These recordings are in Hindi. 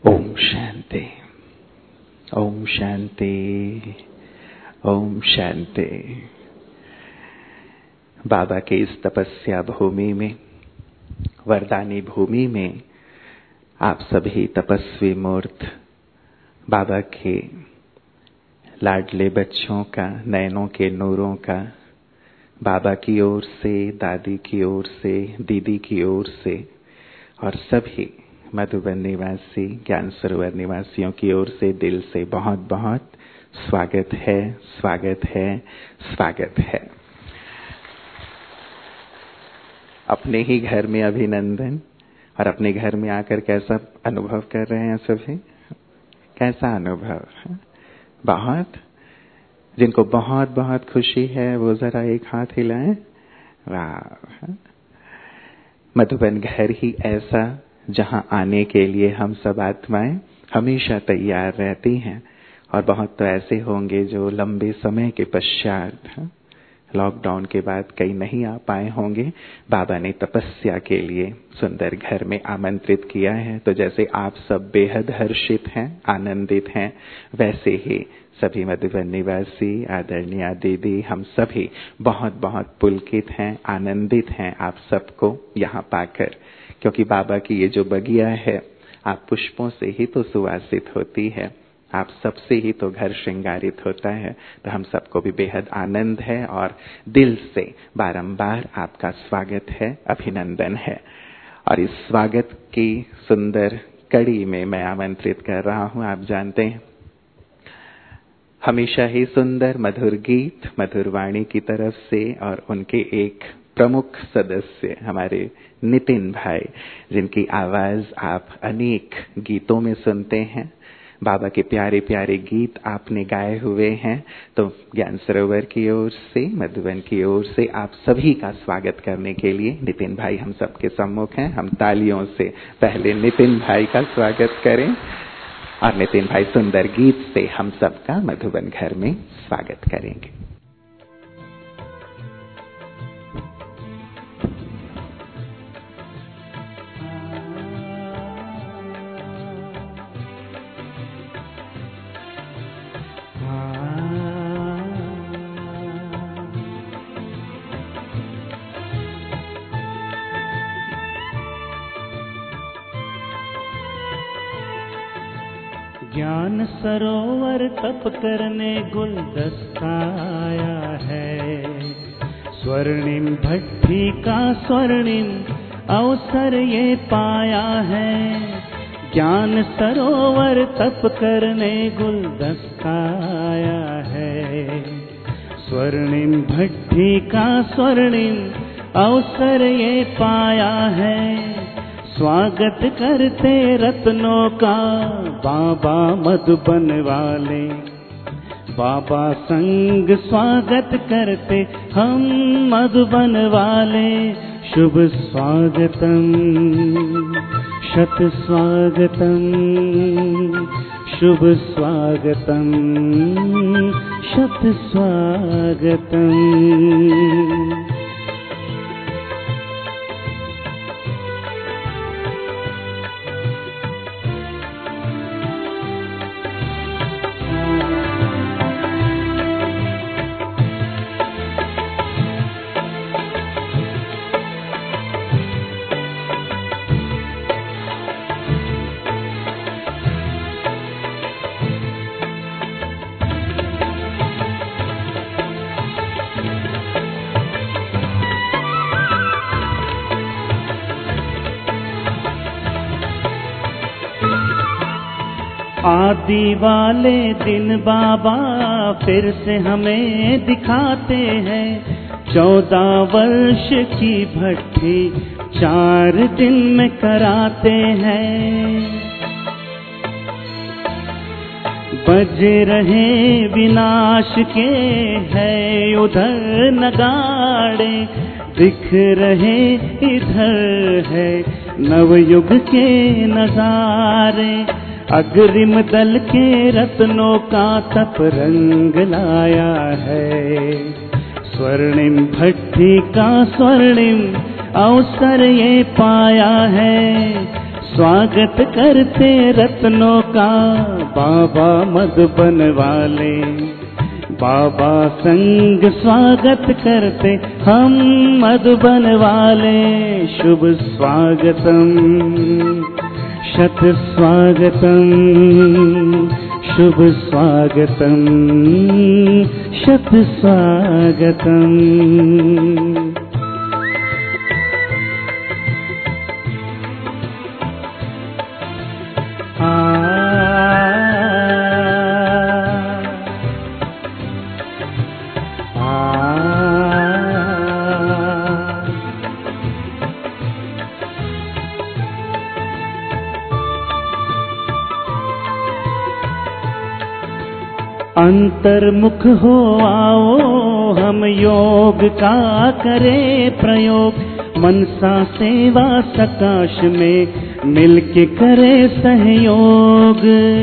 ओम शांति, ओम शांति, ओम शांति। बाबा के इस तपस्या भूमि में, वरदानी भूमि में आप सभी तपस्वी मूर्त बाबा के लाडले बच्चों का, नयनों के नूरों का, बाबा की ओर से, दादी की ओर से, दीदी की ओर से और सभी मधुबन निवासी, ज्ञान सरोवर निवासियों की ओर से दिल से बहुत बहुत स्वागत है, स्वागत है, स्वागत है। अपने ही घर में अभिनंदन। और अपने घर में आकर कैसा अनुभव कर रहे हैं सभी? कैसा अनुभव? बहुत। जिनको बहुत बहुत खुशी है वो जरा एक हाथ हिलाएं। वाह! मधुबन घर ही ऐसा जहां आने के लिए हम सब आत्माएं हमेशा तैयार रहती हैं। और बहुत तो ऐसे होंगे जो लंबे समय के पश्चात, लॉकडाउन के बाद कई नहीं आ पाए होंगे। बाबा ने तपस्या के लिए सुंदर घर में आमंत्रित किया है। तो जैसे आप सब बेहद हर्षित हैं, आनंदित हैं, वैसे ही सभी मधुबन निवासी, आदरणीय दीदी, हम सभी बहुत बहुत पुलकित हैं, आनंदित हैं आप सबको यहाँ पाकर। क्योंकि बाबा की ये जो बगिया है, आप पुष्पों से ही तो सुवासित होती है, आप सबसे ही तो घर श्रृंगारित होता है। तो हम सबको भी बेहद आनंद है और दिल से बारंबार आपका स्वागत है, अभिनंदन है। और इस स्वागत की सुंदर कड़ी में मैं आमंत्रित कर रहा हूँ, आप जानते हैं हमेशा ही सुंदर मधुर गीत, मधुर वाणी की तरफ से, और उनके एक प्रमुख सदस्य हमारे नितिन भाई, जिनकी आवाज आप अनेक गीतों में सुनते हैं। बाबा के प्यारे प्यारे गीत आपने गाए हुए हैं। तो ज्ञान सरोवर की ओर से, मधुबन की ओर से आप सभी का स्वागत करने के लिए नितिन भाई हम सबके सम्मुख हैं। हम तालियों से पहले नितिन भाई का स्वागत करें और नितिन भाई सुंदर गीत से हम सबका मधुबन घर में स्वागत करेंगे। ज्ञान सरोवर तप करने गुलदस्ता आया है। स्वर्णिम भट्टी का स्वर्णिम अवसर ये पाया है। ज्ञान सरोवर तप करने गुलदस्ता आया है। स्वर्णिम भट्टी का स्वर्णिम अवसर ये पाया है। स्वागत करते रत्नों का बाबा मधुबन वाले, बाबा संग स्वागत करते हम मधुबन वाले। शुभ स्वागतम, शत स्वागतम, शुभ स्वागतम, शत स्वागतम। आदि वाले दिन बाबा फिर से हमें दिखाते हैं। 14 वर्ष की भट्टी 4 दिन में कराते हैं। बज रहे विनाश के हैं उधर नगाड़े, दिख रहे इधर है नवयुग के नजारे। अग्रिम दल के रत्नों का तप रंग लाया है। स्वर्णिम भट्टी का स्वर्णिम अवसर ये पाया है। स्वागत करते रत्नों का बाबा मधुबन वाले। बाबा संग स्वागत करते हम मधुबन वाले। शुभ स्वागतम शत स्वागतम, शुभ स्वागतम शत स्वागतम। अंतर्मुख हो आओ हम योग का करें प्रयोग। मनसा सेवा सकाश में मिलके करे सहयोग।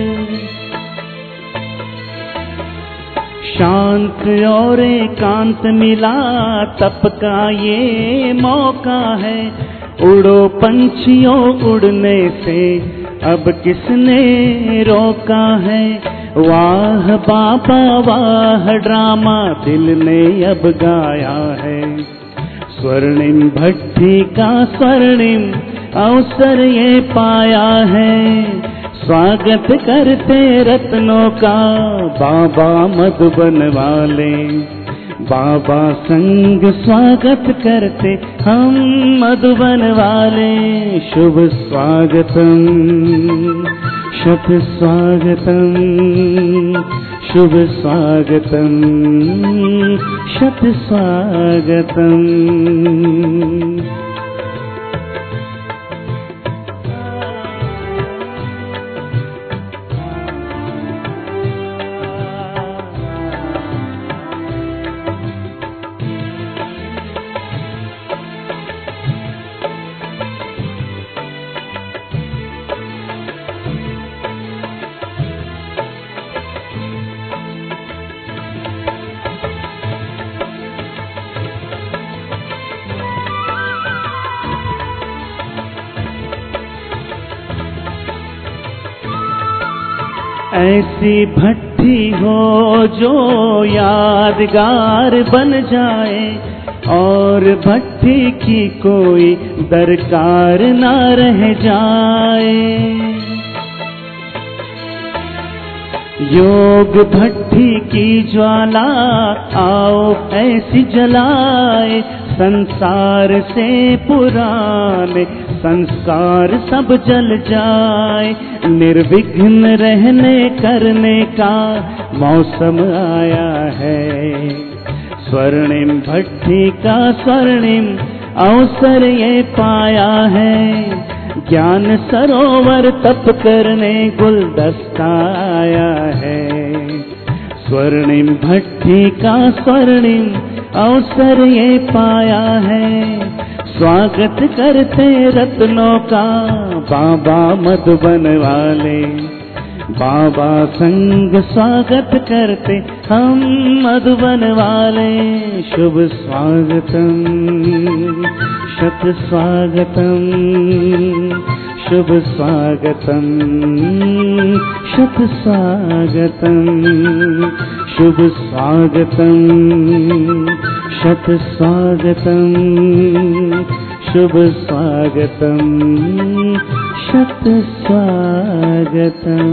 शांत और एकांत मिला तप का ये मौका है। उड़ो पंछियों उड़ने से अब किसने रोका है। वाह बाबा वाह ड्रामा दिल ने अब गाया है। स्वर्णिम भट्टी का स्वर्णिम अवसर ये पाया है। स्वागत करते रत्नों का बाबा मधुबन वाले। बाबा संग स्वागत करते हम मधुबन वाले। शुभ स्वागतम शत स्वागतम, शुभ स्वागतम शत स्वागतम। ऐसी भट्टी हो जो यादगार बन जाए और भट्टी की कोई दरकार ना रह जाए। योग भट्टी की ज्वाला आओ ऐसी जलाए। संसार से पुराने संस्कार सब जल जाए। निर्विघ्न रहने करने का मौसम आया है। स्वर्णिम भट्टी का स्वर्णिम अवसर ये पाया है। ज्ञान सरोवर तप करने गुलदस्ता आया है। स्वर्णिम भट्टी का स्वर्णिम अवसर ये पाया है। स्वागत करते रत्नों का बाबा मधुबन वाले। बाबा संग स्वागत करते हम मधुबन वाले। शुभ स्वागतम शत स्वागतम, शुभ स्वागतम शत स्वागतम। शुभ स्वागतम शत स्वागतम, शुभ स्वागतम शत स्वागतम।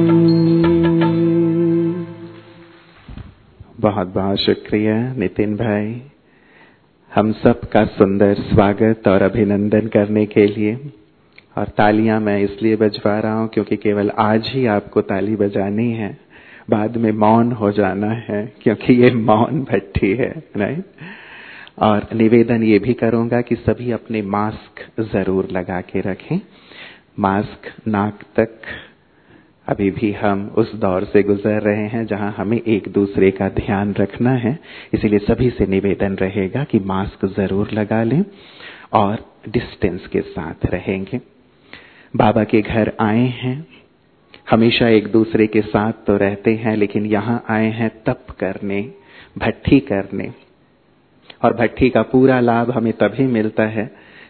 बहुत बहुत शुक्रिया नितिन भाई, हम सब का सुंदर स्वागत और अभिनंदन करने के लिए। और तालियां मैं इसलिए बजवा रहा हूं क्योंकि केवल आज ही आपको ताली बजानी है, बाद में मौन हो जाना है क्योंकि ये मौन भट्टी है, राइट। और निवेदन ये भी करूंगा कि सभी अपने मास्क जरूर लगा के रखें। मास्क नाक तक। अभी भी हम उस दौर से गुजर रहे हैं जहां हमें एक दूसरे का ध्यान रखना है, इसीलिए सभी से निवेदन रहेगा कि मास्क जरूर लगा लें और डिस्टेंस के साथ रहेंगे। बाबा के घर आए हैं, हमेशा एक दूसरे के साथ तो रहते हैं, लेकिन यहाँ आए हैं तप करने, भट्टी करने। और भट्टी का पूरा लाभ हमें तभी मिलता है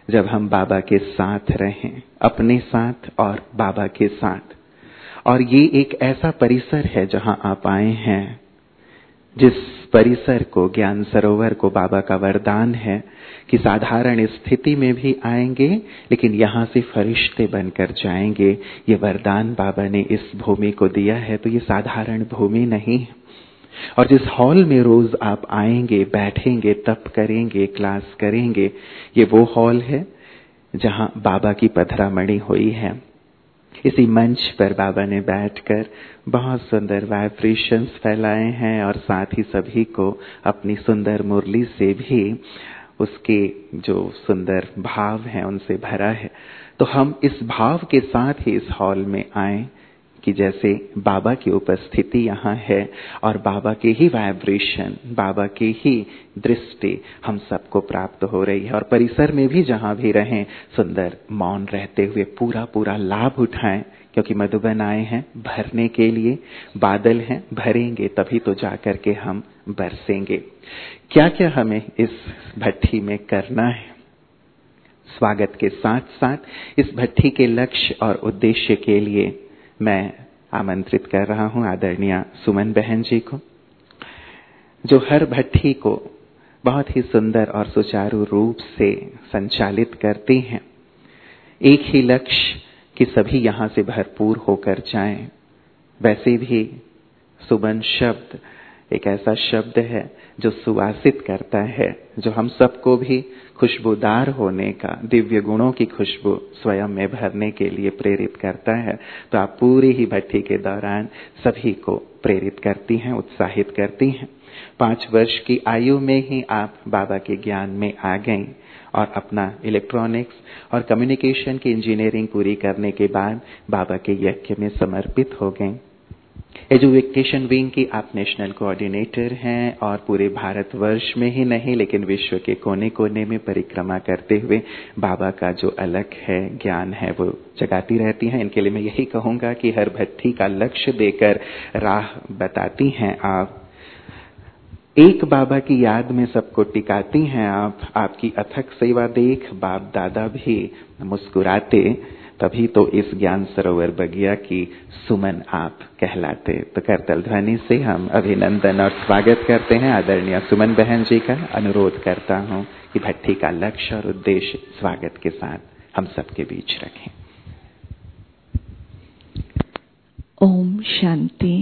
जब हम बाबा के साथ रहें, अपने साथ और बाबा के साथ। और ये एक ऐसा परिसर है जहां आप आए हैं, जिस परिसर को, ज्ञान सरोवर को बाबा का वरदान है कि साधारण स्थिति में भी आएंगे लेकिन यहाँ से फरिश्ते बनकर जाएंगे। ये वरदान बाबा ने इस भूमि को दिया है, तो ये साधारण भूमि नहीं है। और जिस हॉल में रोज आप आएंगे, बैठेंगे, तप करेंगे, क्लास करेंगे, ये वो हॉल है जहां बाबा की पधरामणि हुई है। इसी मंच पर बाबा ने बैठकर बहुत सुंदर वाइब्रेशंस फैलाए हैं और साथ ही सभी को अपनी सुंदर मुरली से भी उसके जो सुंदर भाव हैं उनसे भरा है। तो हम इस भाव के साथ ही इस हॉल में आए कि जैसे बाबा की उपस्थिति यहाँ है और बाबा के ही वाइब्रेशन, बाबा की ही दृष्टि हम सबको प्राप्त हो रही है। और परिसर में भी जहाँ भी रहें, सुंदर मौन रहते हुए पूरा पूरा लाभ उठाएं, क्योंकि मधुबन आए हैं भरने के लिए। बादल हैं, भरेंगे तभी तो जाकर के हम बरसेंगे। क्या क्या हमें इस भट्ठी में करना है? स्वागत के साथ साथ इस भट्ठी के लक्ष्य और उद्देश्य के लिए मैं आमंत्रित कर रहा हूं आदरणीय सुमन बहन जी को, जो हर भट्ठी को बहुत ही सुंदर और सुचारू रूप से संचालित करती हैं। एक ही लक्ष्य कि सभी यहां से भरपूर होकर जाएं। वैसे भी सुमन शब्द एक ऐसा शब्द है जो सुवासित करता है, जो हम सबको भी खुशबूदार होने का, दिव्य गुणों की खुशबू स्वयं में भरने के लिए प्रेरित करता है। तो आप पूरी ही भट्ठी के दौरान सभी को प्रेरित करती हैं, उत्साहित करती हैं। 5 वर्ष की आयु में ही आप बाबा के ज्ञान में आ गईं और अपना इलेक्ट्रॉनिक्स और कम्युनिकेशन की इंजीनियरिंग पूरी करने के बाद बाबा के यज्ञ में समर्पित हो गईं। एजुकेशन विंग की आप नेशनल कोऑर्डिनेटर हैं और पूरे भारतवर्ष में ही नहीं लेकिन विश्व के कोने कोने में परिक्रमा करते हुए बाबा का जो अलग है ज्ञान है वो जगाती रहती हैं। इनके लिए मैं यही कहूंगा कि हर भट्ठी का लक्ष्य देकर राह बताती हैं आप। एक बाबा की याद में सबको टिकाती हैं आप। आपकी अथक सेवा देख बाप दादा भी मुस्कुराते, तभी तो इस ज्ञान सरोवर बगिया की सुमन आप कहलाते। तो करतल ध्वनि से हम अभिनंदन और स्वागत करते हैं आदरणीय सुमन बहन जी का। अनुरोध करता हूं कि भट्ठी का लक्ष्य और उद्देश्य स्वागत के साथ हम सबके बीच रखें। ओम शांति।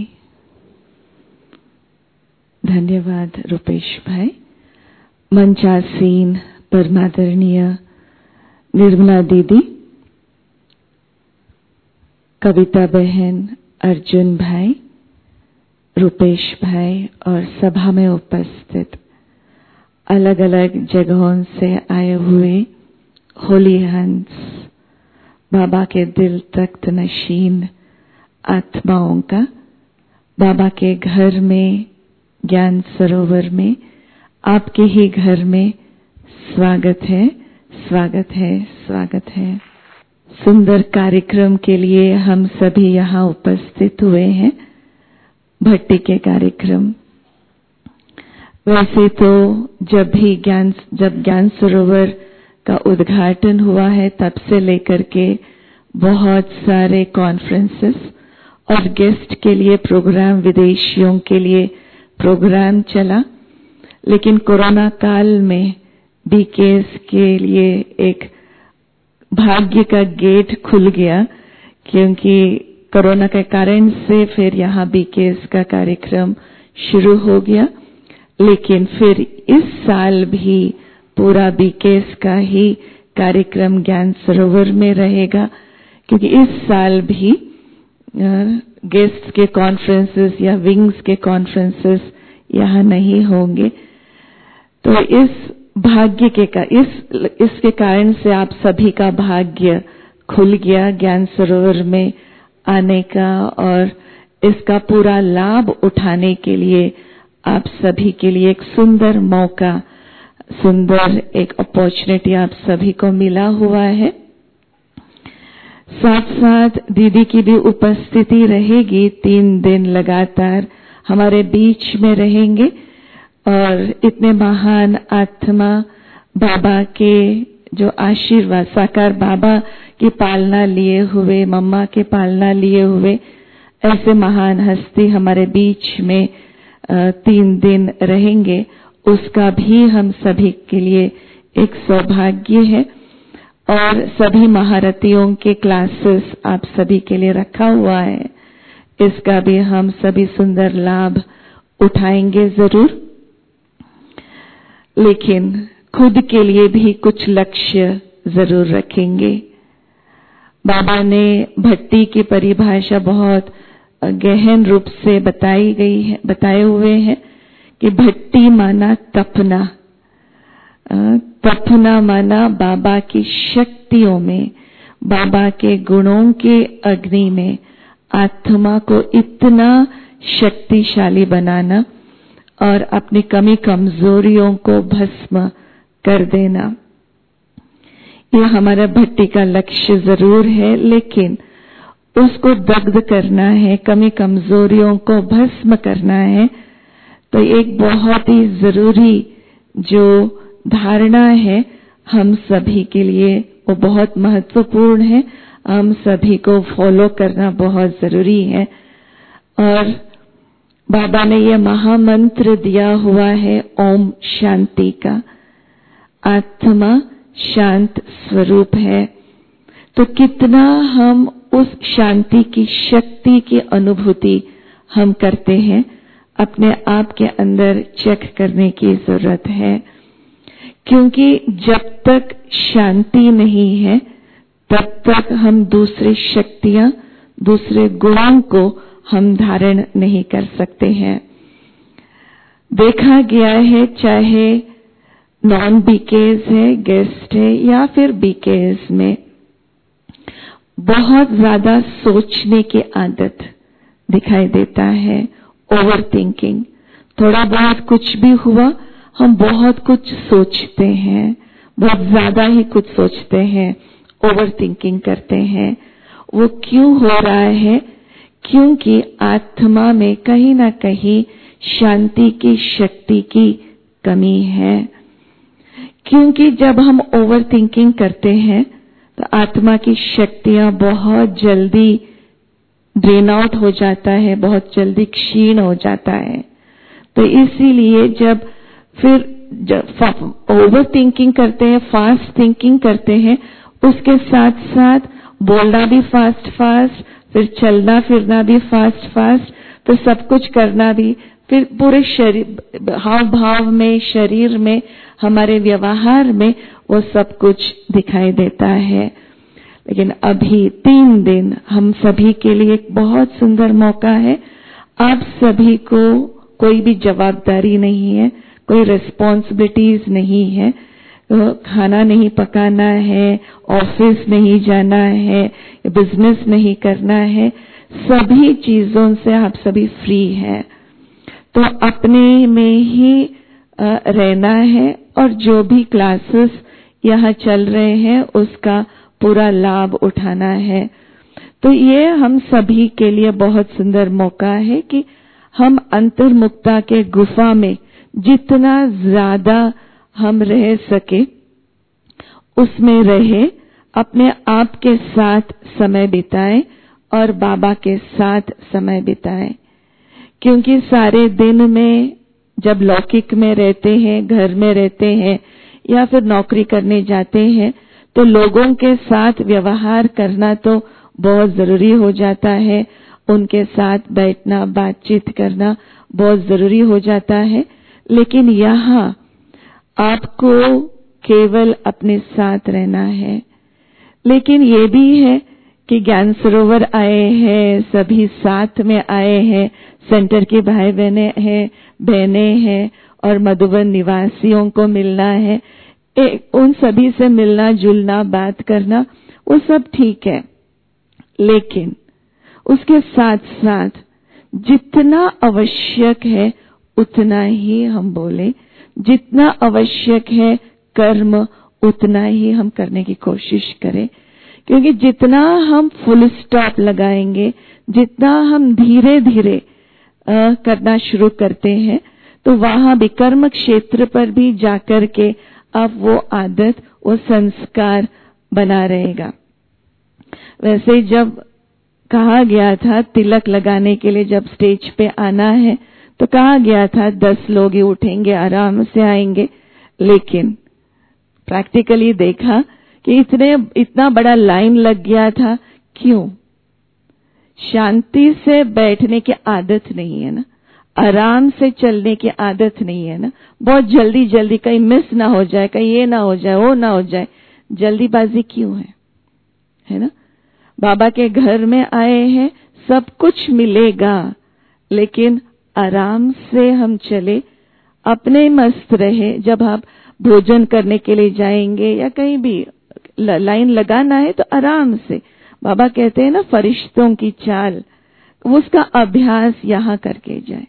धन्यवाद रुपेश भाई। मंचासीन परमादरणीय निर्मला दीदी, कविता बहन, अर्जुन भाई, रुपेश भाई और सभा में उपस्थित अलग अलग जगहों से आए हुए होली हंस, बाबा के दिल तख्त नशीन आत्माओं का बाबा के घर में, ज्ञान सरोवर में, आपके ही घर में स्वागत है, स्वागत है, स्वागत है। सुंदर कार्यक्रम के लिए हम सभी यहाँ उपस्थित हुए हैं। भट्टी के कार्यक्रम, वैसे तो जब ज्ञान सरोवर का उद्घाटन हुआ है तब से लेकर के बहुत सारे कॉन्फ्रेंसेस और गेस्ट के लिए प्रोग्राम, विदेशियों के लिए प्रोग्राम चला, लेकिन कोरोना काल में बीकेएस के लिए एक भाग्य का गेट खुल गया, क्योंकि कोरोना के कारण से फिर यहाँ बीकेएस का कार्यक्रम शुरू हो गया। लेकिन फिर इस साल भी पूरा बीकेएस का ही कार्यक्रम ज्ञान सरोवर में रहेगा, क्योंकि इस साल भी गेस्ट के कॉन्फ्रेंसेस या विंग्स के कॉन्फ्रेंसेस यहाँ नहीं होंगे। तो इस भाग्य के इसके कारण से आप सभी का भाग्य खुल गया ज्ञान सरोवर में आने का, और इसका पूरा लाभ उठाने के लिए आप सभी के लिए एक सुंदर मौका, सुंदर एक अपॉर्चुनिटी आप सभी को मिला हुआ है। साथ साथ दीदी की भी उपस्थिति रहेगी। 3 दिन लगातार हमारे बीच में रहेंगे और इतने महान आत्मा बाबा के जो आशीर्वाद साकार बाबा की पालना लिए हुए, मम्मा की पालना लिए हुए ऐसे महान हस्ती हमारे बीच में 3 दिन रहेंगे, उसका भी हम सभी के लिए एक सौभाग्य है। और सभी महारथियों के क्लासेस आप सभी के लिए रखा हुआ है, इसका भी हम सभी सुंदर लाभ उठाएंगे जरूर। लेकिन खुद के लिए भी कुछ लक्ष्य जरूर रखेंगे। बाबा ने भक्ति की परिभाषा बहुत गहन रूप से बताए हुए हैं कि भक्ति माना तपना, तपना माना बाबा की शक्तियों में, बाबा के गुणों के अग्नि में आत्मा को इतना शक्तिशाली बनाना और अपनी कमी कमजोरियों को भस्म कर देना। यह हमारा भक्ति का लक्ष्य जरूर है, लेकिन उसको दग्ध करना है, कमी कमजोरियों को भस्म करना है। तो एक बहुत ही जरूरी जो धारणा है हम सभी के लिए, वो बहुत महत्वपूर्ण है, हम सभी को फॉलो करना बहुत जरूरी है। और बाबा ने यह महामंत्र दिया हुआ है ओम शांति का। आत्मा शांत स्वरूप है, तो कितना हम उस शांति की शक्ति की अनुभूति हम करते हैं, अपने आप के अंदर चेक करने की जरूरत है। क्योंकि जब तक शांति नहीं है तब तक हम दूसरी शक्तियां, दूसरे गुणों को हम धारण नहीं कर सकते हैं। देखा गया है, चाहे नॉन बीकेज है, गेस्ट है या फिर बीकेज में, बहुत ज्यादा सोचने की आदत दिखाई देता है, ओवर थिंकिंग। थोड़ा बहुत कुछ भी हुआ, हम बहुत कुछ सोचते हैं, बहुत ज्यादा ही कुछ सोचते हैं, ओवर थिंकिंग करते हैं। वो क्यों हो रहा है? क्योंकि आत्मा में कहीं ना कहीं शांति की शक्ति की कमी है। क्योंकि जब हम ओवर थिंकिंग करते हैं तो आत्मा की शक्तियां बहुत जल्दी ड्रेन आउट हो जाता है, बहुत जल्दी क्षीण हो जाता है। तो इसीलिए जब ओवर थिंकिंग करते हैं, फास्ट थिंकिंग करते हैं, उसके साथ साथ बोलना भी फास्ट फास्ट, फिर चलना फिरना भी फास्ट फास्ट, तो सब कुछ करना भी, फिर पूरे शरीर, हाव भाव में, शरीर में, हमारे व्यवहार में वो सब कुछ दिखाई देता है। लेकिन अभी 3 दिन हम सभी के लिए एक बहुत सुंदर मौका है। आप सभी को कोई भी जवाबदारी नहीं है, कोई रिस्पॉन्सिबिलिटीज नहीं है, खाना नहीं पकाना है, ऑफिस नहीं जाना है, बिजनेस नहीं करना है, सभी चीजों से आप सभी फ्री हैं। तो अपने में ही रहना है और जो भी क्लासेस यहाँ चल रहे हैं उसका पूरा लाभ उठाना है। तो ये हम सभी के लिए बहुत सुंदर मौका है कि हम अंतर्मुक्ता के गुफा में जितना ज्यादा हम रह सके उसमें रहे, अपने आप के साथ समय बिताएं और बाबा के साथ समय बिताएं। क्योंकि सारे दिन में जब लौकिक में रहते हैं, घर में रहते हैं या फिर नौकरी करने जाते हैं, तो लोगों के साथ व्यवहार करना तो बहुत जरूरी हो जाता है, उनके साथ बैठना, बातचीत करना बहुत जरूरी हो जाता है। लेकिन यहाँ आपको केवल अपने साथ रहना है। लेकिन ये भी है कि ज्ञान सरोवर आए हैं, सभी साथ में आए हैं, सेंटर के भाई बहने हैं और मधुबन निवासियों को मिलना है, उन सभी से मिलना जुलना, बात करना, वो सब ठीक है। लेकिन उसके साथ साथ जितना आवश्यक है उतना ही हम बोले, जितना आवश्यक है कर्म उतना ही हम करने की कोशिश करें। क्योंकि जितना हम फुल स्टॉप लगाएंगे, जितना हम धीरे धीरे करना शुरू करते हैं, तो वहां भी कर्म क्षेत्र पर भी जाकर के अब वो आदत, वो संस्कार बना रहेगा। वैसे जब कहा गया था तिलक लगाने के लिए जब स्टेज पे आना है तो कहा गया था 10 लोग ही उठेंगे, आराम से आएंगे, लेकिन प्रैक्टिकली देखा कि इतना बड़ा लाइन लग गया था। क्यों? शांति से बैठने की आदत नहीं है ना, आराम से चलने की आदत नहीं है ना। बहुत जल्दी जल्दी, कहीं मिस ना हो जाए, कहीं ये ना हो जाए, वो ना हो जाए, जल्दीबाजी क्यों है ना। बाबा के घर में आए हैं, सब कुछ मिलेगा, लेकिन आराम से हम चले, अपने मस्त रहे। जब आप भोजन करने के लिए जाएंगे या कहीं भी लाइन लगाना है तो आराम से, बाबा कहते हैं ना फरिश्तों की चाल, उसका अभ्यास यहाँ करके जाए।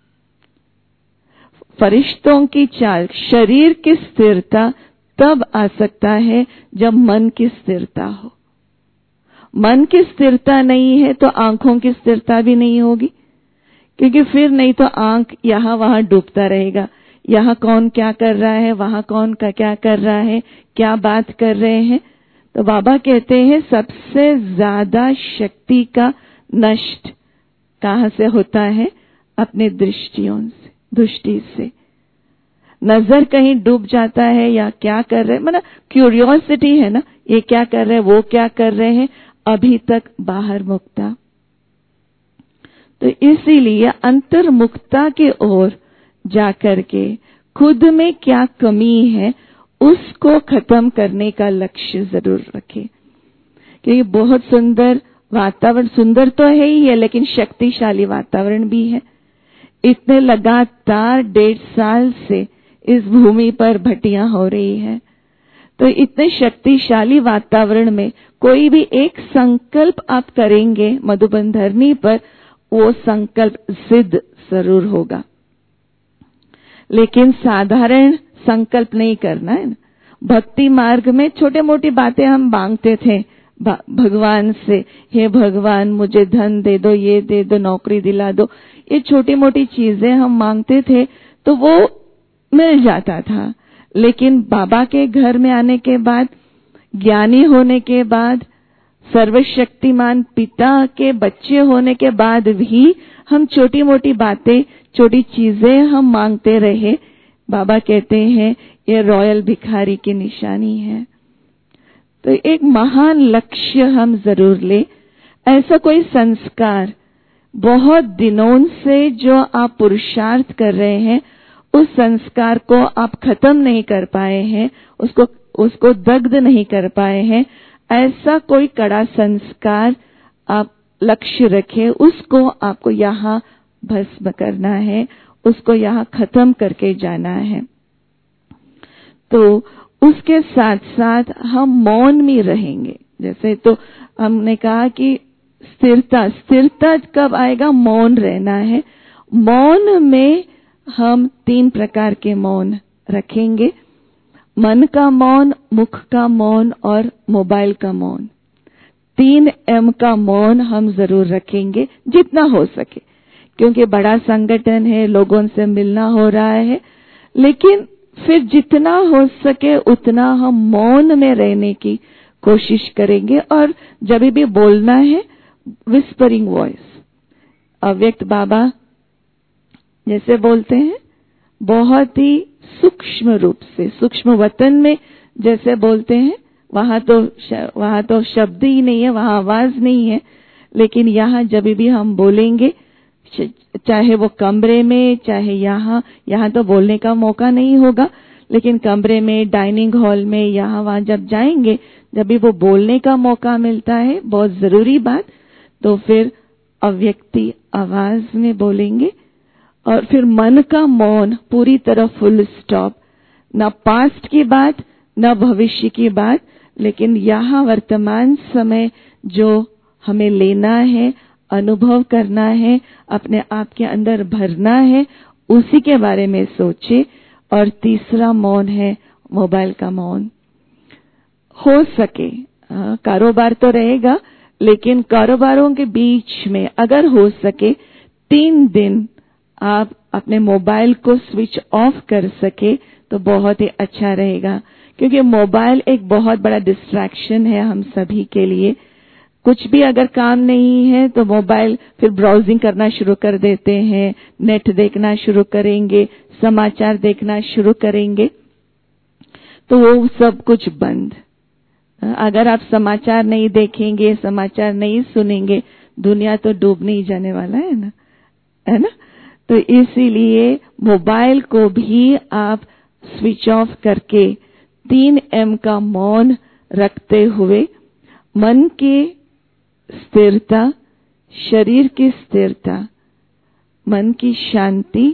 फरिश्तों की चाल, शरीर की स्थिरता तब आ सकता है जब मन की स्थिरता हो। मन की स्थिरता नहीं है तो आंखों की स्थिरता भी नहीं होगी, क्योंकि फिर नहीं तो आंख यहाँ वहां डूबता रहेगा। यहाँ कौन क्या कर रहा है, वहां कौन क्या कर रहा है, क्या बात कर रहे हैं। तो बाबा कहते हैं सबसे ज्यादा शक्ति का नष्ट कहाँ से होता है? अपने दृष्टि से। नजर कहीं डूब जाता है या क्या कर रहे हैं, मतलब क्यूरियोसिटी है ना, ये क्या कर रहे हैं, वो क्या कर रहे हैं, अभी तक बाहर मुक्ता। तो इसीलिए अंतर्मुक्ता की ओर जाकर के खुद में क्या कमी है उसको खत्म करने का लक्ष्य जरूर रखें। क्योंकि बहुत सुंदर वातावरण, सुंदर तो है ही है, लेकिन शक्तिशाली वातावरण भी है। इतने लगातार 1.5 साल से इस भूमि पर भट्टियां हो रही है, तो इतने शक्तिशाली वातावरण में कोई भी एक संकल्प आप करेंगे मधुबन धरनी पर, वो संकल्प सिद्ध जरूर होगा। लेकिन साधारण संकल्प नहीं करना है ना। भक्ति मार्ग में छोटे मोटी बातें हम मांगते थे भगवान से, हे भगवान मुझे धन दे दो, ये दे दो, नौकरी दिला दो, ये छोटी मोटी चीजें हम मांगते थे तो वो मिल जाता था। लेकिन बाबा के घर में आने के बाद, ज्ञानी होने के बाद, सर्वशक्तिमान पिता के बच्चे होने के बाद भी हम छोटी मोटी बातें, छोटी चीजें हम मांगते रहे। बाबा कहते हैं ये रॉयल भिखारी की निशानी है। तो एक महान लक्ष्य हम जरूर ले। ऐसा कोई संस्कार बहुत दिनों से जो आप पुरुषार्थ कर रहे हैं, उस संस्कार को आप खत्म नहीं कर पाए हैं, उसको दग्ध नहीं कर पाए हैं, ऐसा कोई कड़ा संस्कार आप लक्ष्य रखें, उसको आपको यहाँ भस्म करना है, उसको यहाँ खत्म करके जाना है। तो उसके साथ साथ हम मौन में रहेंगे। जैसे तो हमने कहा कि स्थिरता कब आएगा? मौन रहना है। मौन में हम 3 प्रकार के मौन रखेंगे, मन का मौन, मुख का मौन और मोबाइल का मौन। 3M का मौन हम जरूर रखेंगे जितना हो सके, क्योंकि बड़ा संगठन है, लोगों से मिलना हो रहा है, लेकिन फिर जितना हो सके उतना हम मौन में रहने की कोशिश करेंगे। और जब भी बोलना है विस्परिंग वॉइस, अव्यक्त बाबा जैसे बोलते हैं बहुत ही सूक्ष्म रूप से, सूक्ष्म वतन में जैसे बोलते हैं, वहां तो शब्द ही नहीं है, वहां आवाज नहीं है, लेकिन यहाँ जब भी हम बोलेंगे, चाहे वो कमरे में, चाहे यहाँ तो बोलने का मौका नहीं होगा, लेकिन कमरे में, डाइनिंग हॉल में, यहाँ वहां जब जाएंगे, जब भी वो बोलने का मौका मिलता है, बहुत जरूरी बात, तो फिर अव्यक्ति आवाज में बोलेंगे। और फिर मन का मौन, पूरी तरह फुल स्टॉप, न पास्ट की बात न भविष्य की बात, लेकिन यहाँ वर्तमान समय जो हमें लेना है, अनुभव करना है, अपने आप के अंदर भरना है, उसी के बारे में सोचे। और तीसरा मौन है मोबाइल का मौन। हो सके कारोबार तो रहेगा, लेकिन कारोबारों के बीच में अगर हो सके 3 दिन आप अपने मोबाइल को स्विच ऑफ कर सके तो बहुत ही अच्छा रहेगा, क्योंकि मोबाइल एक बहुत बड़ा डिस्ट्रैक्शन है हम सभी के लिए। कुछ भी अगर काम नहीं है तो मोबाइल, फिर ब्राउजिंग करना शुरू कर देते हैं, नेट देखना शुरू करेंगे, समाचार देखना शुरू करेंगे, तो वो सब कुछ बंद। अगर आप समाचार नहीं देखेंगे, समाचार नहीं सुनेंगे, दुनिया तो डूबने ही जाने वाला है ना। तो इसीलिए मोबाइल को भी आप स्विच ऑफ करके 3M का मौन रखते हुए मन की स्थिरता, शरीर की स्थिरता, मन की शांति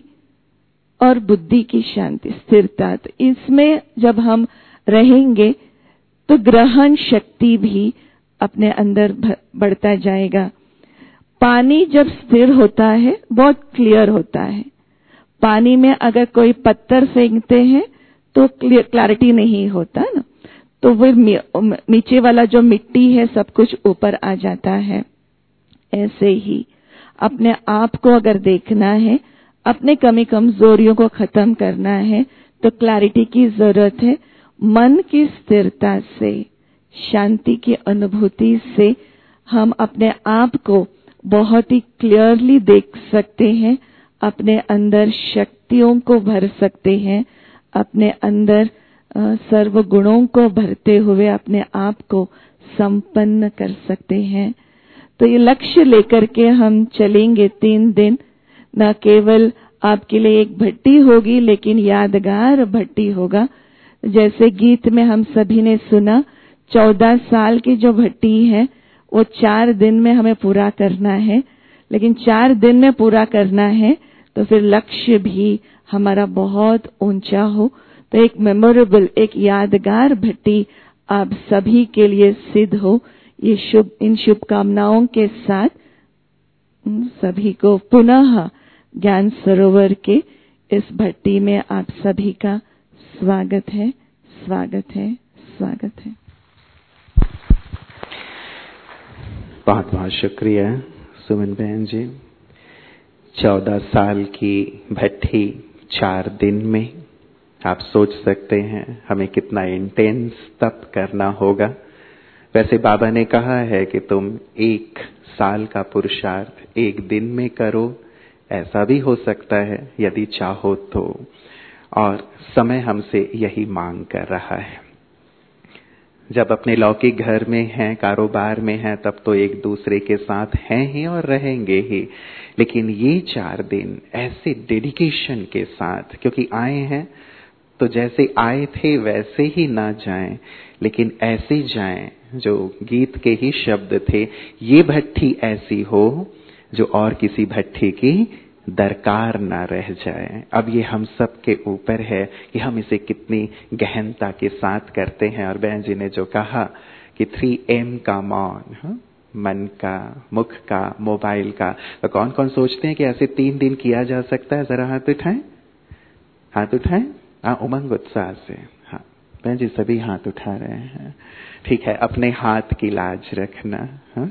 और बुद्धि की शांति, स्थिरता, तो इसमें जब हम रहेंगे तो ग्रहण शक्ति भी अपने अंदर बढ़ता जाएगा। पानी जब स्थिर होता है बहुत क्लियर होता है। पानी में अगर कोई पत्थर फेंकते हैं तो क्लैरिटी नहीं होता ना, तो वो नीचे वाला जो मिट्टी है सब कुछ ऊपर आ जाता है। ऐसे ही अपने आप को अगर देखना है, अपने कमी कमजोरियों को खत्म करना है, तो क्लैरिटी की जरूरत है। मन की स्थिरता से, शांति की अनुभूति से हम अपने आप को बहुत ही क्लियरली देख सकते हैं, अपने अंदर शक्तियों को भर सकते हैं, अपने अंदर सर्व गुणों को भरते हुए अपने आप को संपन्न कर सकते हैं। तो ये लक्ष्य लेकर के हम चलेंगे 3 दिन। न केवल आपके लिए एक भट्टी होगी, लेकिन यादगार भट्टी होगा। जैसे गीत में हम सभी ने सुना, 14 साल की जो भट्टी है वो 4 दिन में हमें पूरा करना है, लेकिन 4 दिन में पूरा करना है तो फिर लक्ष्य भी हमारा बहुत ऊंचा हो। तो एक मेमोरेबल, एक यादगार भट्टी आप सभी के लिए सिद्ध हो। ये इन शुभकामनाओं के साथ सभी को पुनः ज्ञान सरोवर के इस भट्टी में आप सभी का स्वागत है, स्वागत है, स्वागत है। बहुत बहुत शुक्रिया सुमन बहन जी। 14 साल की भट्टी 4 दिन में, आप सोच सकते हैं हमें कितना इंटेंस तप करना होगा। वैसे बाबा ने कहा है कि तुम 1 साल का पुरुषार्थ 1 दिन में करो, ऐसा भी हो सकता है यदि चाहो तो, और समय हमसे यही मांग कर रहा है। जब अपने लौकिक घर में हैं, कारोबार में हैं, तब तो एक दूसरे के साथ हैं ही और रहेंगे ही, लेकिन ये 4 दिन ऐसे डेडिकेशन के साथ, क्योंकि आए हैं तो जैसे आए थे वैसे ही ना जाएं, लेकिन ऐसे जाएं जो गीत के ही शब्द थे, ये भट्टी ऐसी हो जो और किसी भट्टी की दरकार ना रह जाए। अब ये हम सब के ऊपर है कि हम इसे कितनी गहनता के साथ करते हैं। और बहन जी ने जो कहा कि 3M का मौन, मन का, मुख का, मोबाइल का, तो कौन कौन सोचते हैं कि ऐसे 3 दिन किया जा सकता है? जरा हाथ उठाएं, हाथ उठाएं। हाँ, उमंग उत्साह से। हाँ बहन जी सभी हाथ उठा रहे हैं। ठीक है, अपने हाथ की लाज रखना। हाँ?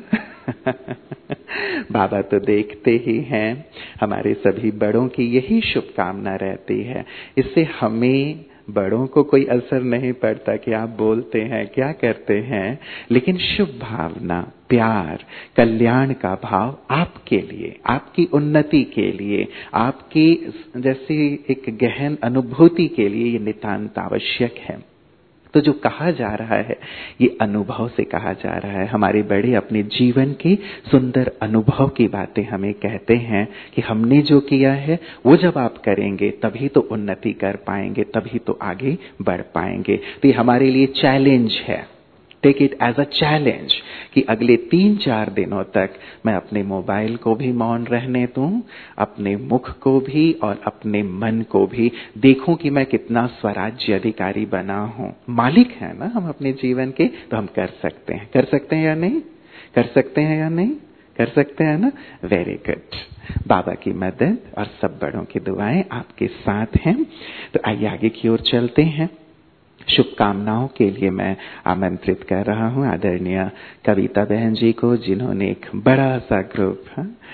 बाबा तो देखते ही हैं, हमारे सभी बड़ों की यही शुभकामना रहती है। इससे हमें बड़ों को कोई असर नहीं पड़ता कि आप बोलते हैं, क्या करते हैं, लेकिन शुभ भावना, प्यार, कल्याण का भाव आपके लिए, आपकी उन्नति के लिए, आपकी जैसी एक गहन अनुभूति के लिए ये नितांत आवश्यक है। तो जो कहा जा रहा है ये अनुभव से कहा जा रहा है। हमारे बड़े अपने जीवन के सुंदर अनुभव की बातें हमें कहते हैं कि हमने जो किया है वो जब आप करेंगे तभी तो उन्नति कर पाएंगे, तभी तो आगे बढ़ पाएंगे। तो ये हमारे लिए चैलेंज है। Take it as a challenge कि अगले 3-4 दिनों तक मैं अपने मोबाइल को भी मौन रहने दूं, अपने मुख को भी और अपने मन को भी। देखूं कि मैं कितना स्वराज्य अधिकारी बना हूं। मालिक है ना हम अपने जीवन के, तो हम कर सकते हैं। कर सकते हैं या नहीं? कर सकते हैं या नहीं? कर सकते हैं ना? Very good. बाबा की मदद और सब बड़ों की दुआएं आपके साथ हैं। तो आइए आगे की ओर चलते हैं। शुभकामनाओं के लिए मैं आमंत्रित कर रहा हूं आदरणीय कविता बहन जी को, जिन्होंने एक बड़ा सा ग्रुप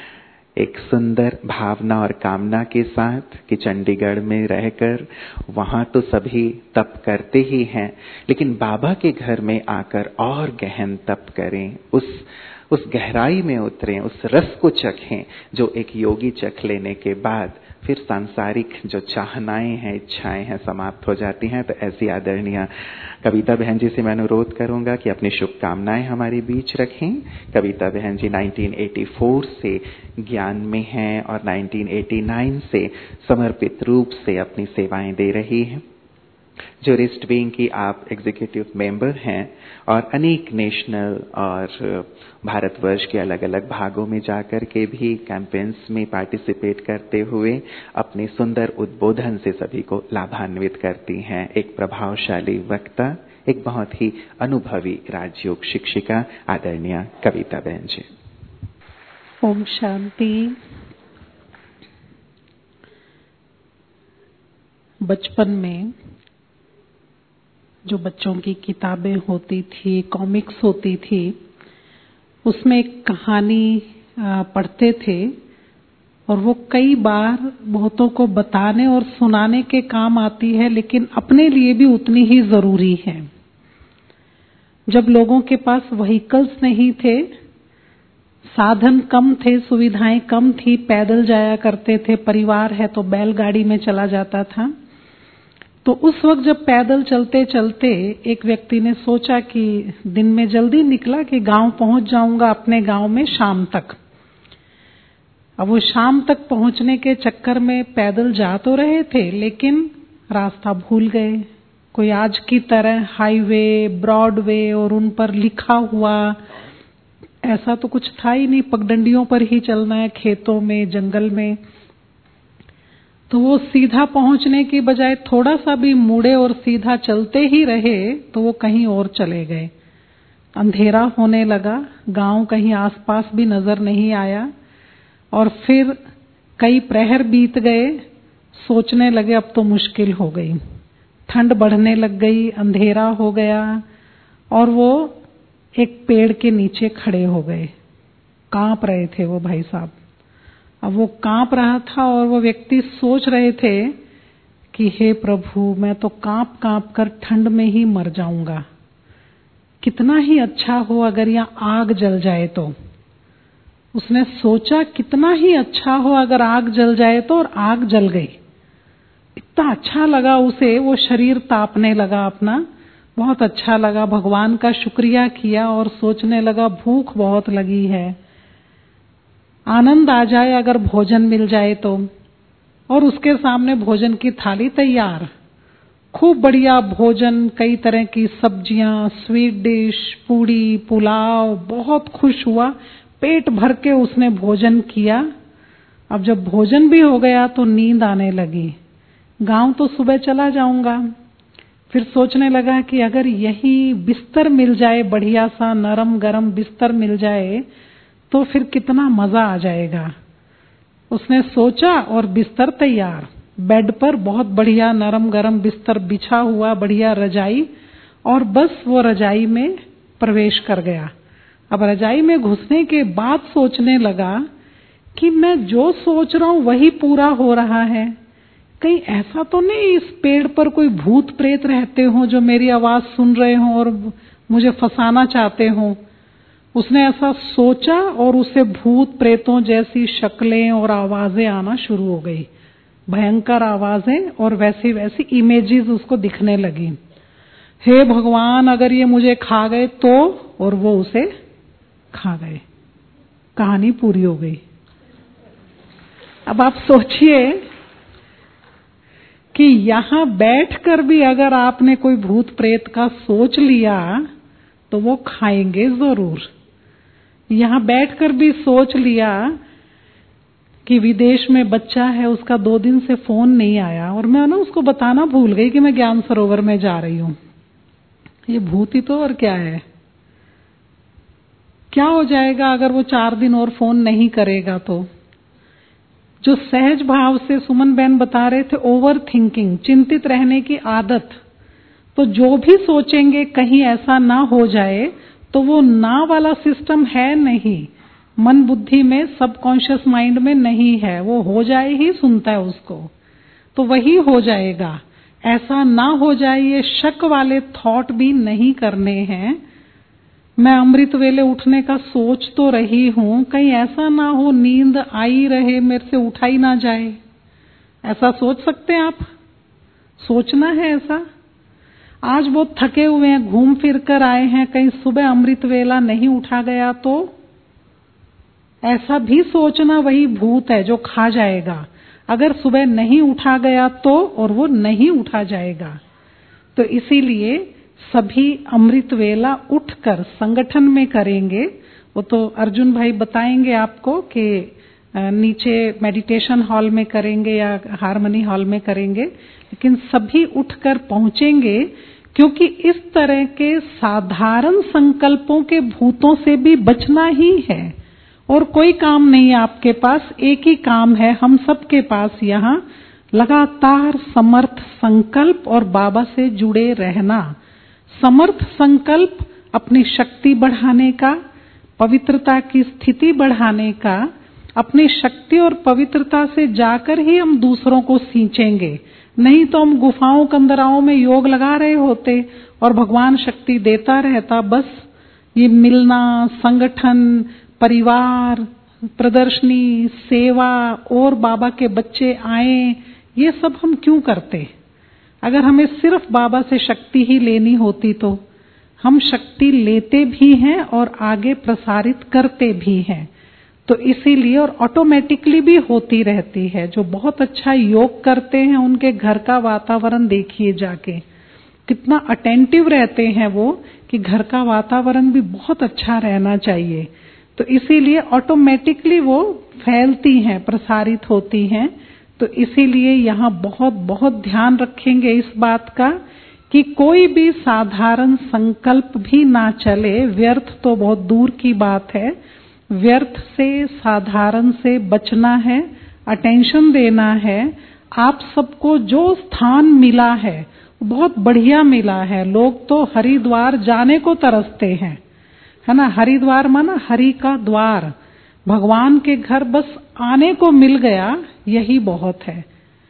एक सुंदर भावना और कामना के साथ कि चंडीगढ़ में रहकर वहां तो सभी तप करते ही हैं, लेकिन बाबा के घर में आकर और गहन तप करें, उस गहराई में उतरें, उस रस को चखें जो एक योगी चख लेने के बाद फिर सांसारिक जो चाहनाएं हैं, इच्छाएं हैं, समाप्त हो जाती हैं। तो ऐसी आदरणीय कविता बहन जी से मैं अनुरोध करूंगा कि अपनी शुभकामनाएं हमारे बीच रखें। कविता बहन जी 1984 से ज्ञान में हैं और 1989 से समर्पित रूप से अपनी सेवाएं दे रही हैं। जूरिस्ट विंग की आप एग्जीक्यूटिव मेंबर हैं और अनेक नेशनल और भारतवर्ष के अलग अलग भागों में जाकर के भी कैंपेन्स में पार्टिसिपेट करते हुए अपने सुंदर उद्बोधन से सभी को लाभान्वित करती हैं। एक प्रभावशाली वक्ता, एक बहुत ही अनुभवी राजयोग शिक्षिका, आदरणीय कविता बहन जी। ओम शांति। बचपन में जो बच्चों की किताबें होती थी, कॉमिक्स होती थी, उसमें एक कहानी पढ़ते थे और वो कई बार बहुतों को बताने और सुनाने के काम आती है, लेकिन अपने लिए भी उतनी ही जरूरी है। जब लोगों के पास व्हीकल्स नहीं थे, साधन कम थे, सुविधाएं कम थी, पैदल जाया करते थे, परिवार है तो बैलगाड़ी में चला जाता था। तो उस वक्त जब पैदल चलते चलते एक व्यक्ति ने सोचा कि दिन में जल्दी निकला कि गांव पहुंच जाऊंगा अपने गांव में शाम तक। अब वो शाम तक पहुंचने के चक्कर में पैदल जा तो रहे थे, लेकिन रास्ता भूल गए। कोई आज की तरह हाईवे, ब्रॉडवे और उन पर लिखा हुआ ऐसा तो कुछ था ही नहीं, पगडंडियों पर ही चलना है, खेतों में, जंगल में। तो वो सीधा पहुंचने की बजाय थोड़ा सा भी मुड़े और सीधा चलते ही रहे तो वो कहीं और चले गए। अंधेरा होने लगा, गांव कहीं आसपास भी नजर नहीं आया और फिर कई प्रहर बीत गए। सोचने लगे अब तो मुश्किल हो गई, ठंड बढ़ने लग गई, अंधेरा हो गया और वो एक पेड़ के नीचे खड़े हो गए। कांप रहे थे वो भाई साहब। अब वो कांप रहा था और वो व्यक्ति सोच रहे थे कि हे प्रभु, मैं तो कांप कांप कर ठंड में ही मर जाऊंगा। कितना ही अच्छा हो अगर यहाँ आग जल जाए तो। उसने सोचा कितना ही अच्छा हो अगर आग जल जाए तो, और आग जल गई। इतना अच्छा लगा उसे, वो शरीर तापने लगा अपना, बहुत अच्छा लगा। भगवान का शुक्रिया किया और सोचने लगा भूख बहुत लगी है, आनंद आ जाए अगर भोजन मिल जाए तो। और उसके सामने भोजन की थाली तैयार, खूब बढ़िया भोजन, कई तरह की सब्जियां, स्वीट डिश, पूड़ी, पुलाव। बहुत खुश हुआ, पेट भर के उसने भोजन किया। अब जब भोजन भी हो गया तो नींद आने लगी। गांव तो सुबह चला जाऊंगा। फिर सोचने लगा कि अगर यही बिस्तर मिल जाए, बढ़िया सा नरम गरम बिस्तर मिल जाए तो फिर कितना मजा आ जाएगा। उसने सोचा और बिस्तर तैयार, बेड पर बहुत बढ़िया नरम गरम बिस्तर बिछा हुआ, बढ़िया रजाई, और बस वो रजाई में प्रवेश कर गया। अब रजाई में घुसने के बाद सोचने लगा कि मैं जो सोच रहा हूं वही पूरा हो रहा है। कहीं ऐसा तो नहीं इस पेड़ पर कोई भूत प्रेत रहते हो जो मेरी आवाज सुन रहे हो और मुझे फंसाना चाहते हो। उसने ऐसा सोचा और उसे भूत प्रेतों जैसी शक्लें और आवाजें आना शुरू हो गई, भयंकर आवाजें और वैसी वैसी इमेजेस उसको दिखने लगी। हे भगवान, अगर ये मुझे खा गए तो, और वो उसे खा गए। कहानी पूरी हो गई। अब आप सोचिए कि यहां बैठकर भी अगर आपने कोई भूत प्रेत का सोच लिया तो वो खाएंगे जरूर। यहां बैठकर भी सोच लिया कि विदेश में बच्चा है, उसका 2 दिन से फोन नहीं आया और मैं ना उसको बताना भूल गई कि मैं ज्ञान सरोवर में जा रही हूं। ये भूत ही तो और क्या है। क्या हो जाएगा अगर वो 4 दिन और फोन नहीं करेगा तो। जो सहज भाव से सुमन बहन बता रहे थे, ओवर थिंकिंग, चिंतित रहने की आदत, तो जो भी सोचेंगे कहीं ऐसा ना हो जाए तो वो ना वाला सिस्टम है नहीं। मन बुद्धि में, सबकॉन्शियस माइंड में नहीं है, वो हो जाए ही सुनता है उसको, तो वही हो जाएगा। ऐसा ना हो जाए, ये शक वाले थॉट भी नहीं करने हैं। मैं अमृत वेले उठने का सोच तो रही हूं, कहीं ऐसा ना हो नींद आई रहे, मेरे से उठा ही ना जाए। ऐसा सोच सकते हैं आप? सोचना है ऐसा? आज बहुत थके हुए हैं, घूम फिर कर आए हैं, कहीं सुबह अमृत वेला नहीं उठा गया तो ऐसा भी सोचना वही भूत है जो खा जाएगा। अगर सुबह नहीं उठा गया तो, और वो नहीं उठा जाएगा। तो इसीलिए सभी अमृत वेला उठकर संगठन में करेंगे। वो तो अर्जुन भाई बताएंगे आपको कि नीचे मेडिटेशन हॉल में करेंगे या हारमनी हॉल में करेंगे, लेकिन सभी उठकर पहुंचेंगे, क्योंकि इस तरह के साधारण संकल्पों के भूतों से भी बचना ही है। और कोई काम नहीं है आपके पास, एक ही काम है हम सबके पास यहाँ, लगातार समर्थ संकल्प और बाबा से जुड़े रहना। समर्थ संकल्प अपनी शक्ति बढ़ाने का, पवित्रता की स्थिति बढ़ाने का। अपनी शक्ति और पवित्रता से जाकर ही हम दूसरों को सींचेंगे, नहीं तो हम गुफाओं कंदराओं में योग लगा रहे होते और भगवान शक्ति देता रहता। बस ये मिलना, संगठन, परिवार, प्रदर्शनी, सेवा और बाबा के बच्चे आए, ये सब हम क्यों करते? अगर हमें सिर्फ बाबा से शक्ति ही लेनी होती तो हम शक्ति लेते भी हैं और आगे प्रसारित करते भी हैं। तो इसीलिए, और ऑटोमेटिकली भी होती रहती है। जो बहुत अच्छा योग करते हैं उनके घर का वातावरण देखिए जाके, कितना अटेंटिव रहते हैं वो, कि घर का वातावरण भी बहुत अच्छा रहना चाहिए। तो इसीलिए ऑटोमेटिकली वो फैलती हैं, प्रसारित होती हैं। तो इसीलिए यहाँ बहुत बहुत ध्यान रखेंगे इस बात का कि कोई भी साधारण संकल्प भी ना चले। व्यर्थ तो बहुत दूर की बात है, व्यर्थ से, साधारण से बचना है, अटेंशन देना है। आप सबको जो स्थान मिला है बहुत बढ़िया मिला है। लोग तो हरिद्वार जाने को तरसते हैं, है ना। हरिद्वार माना हरि का द्वार, भगवान के घर बस आने को मिल गया, यही बहुत है।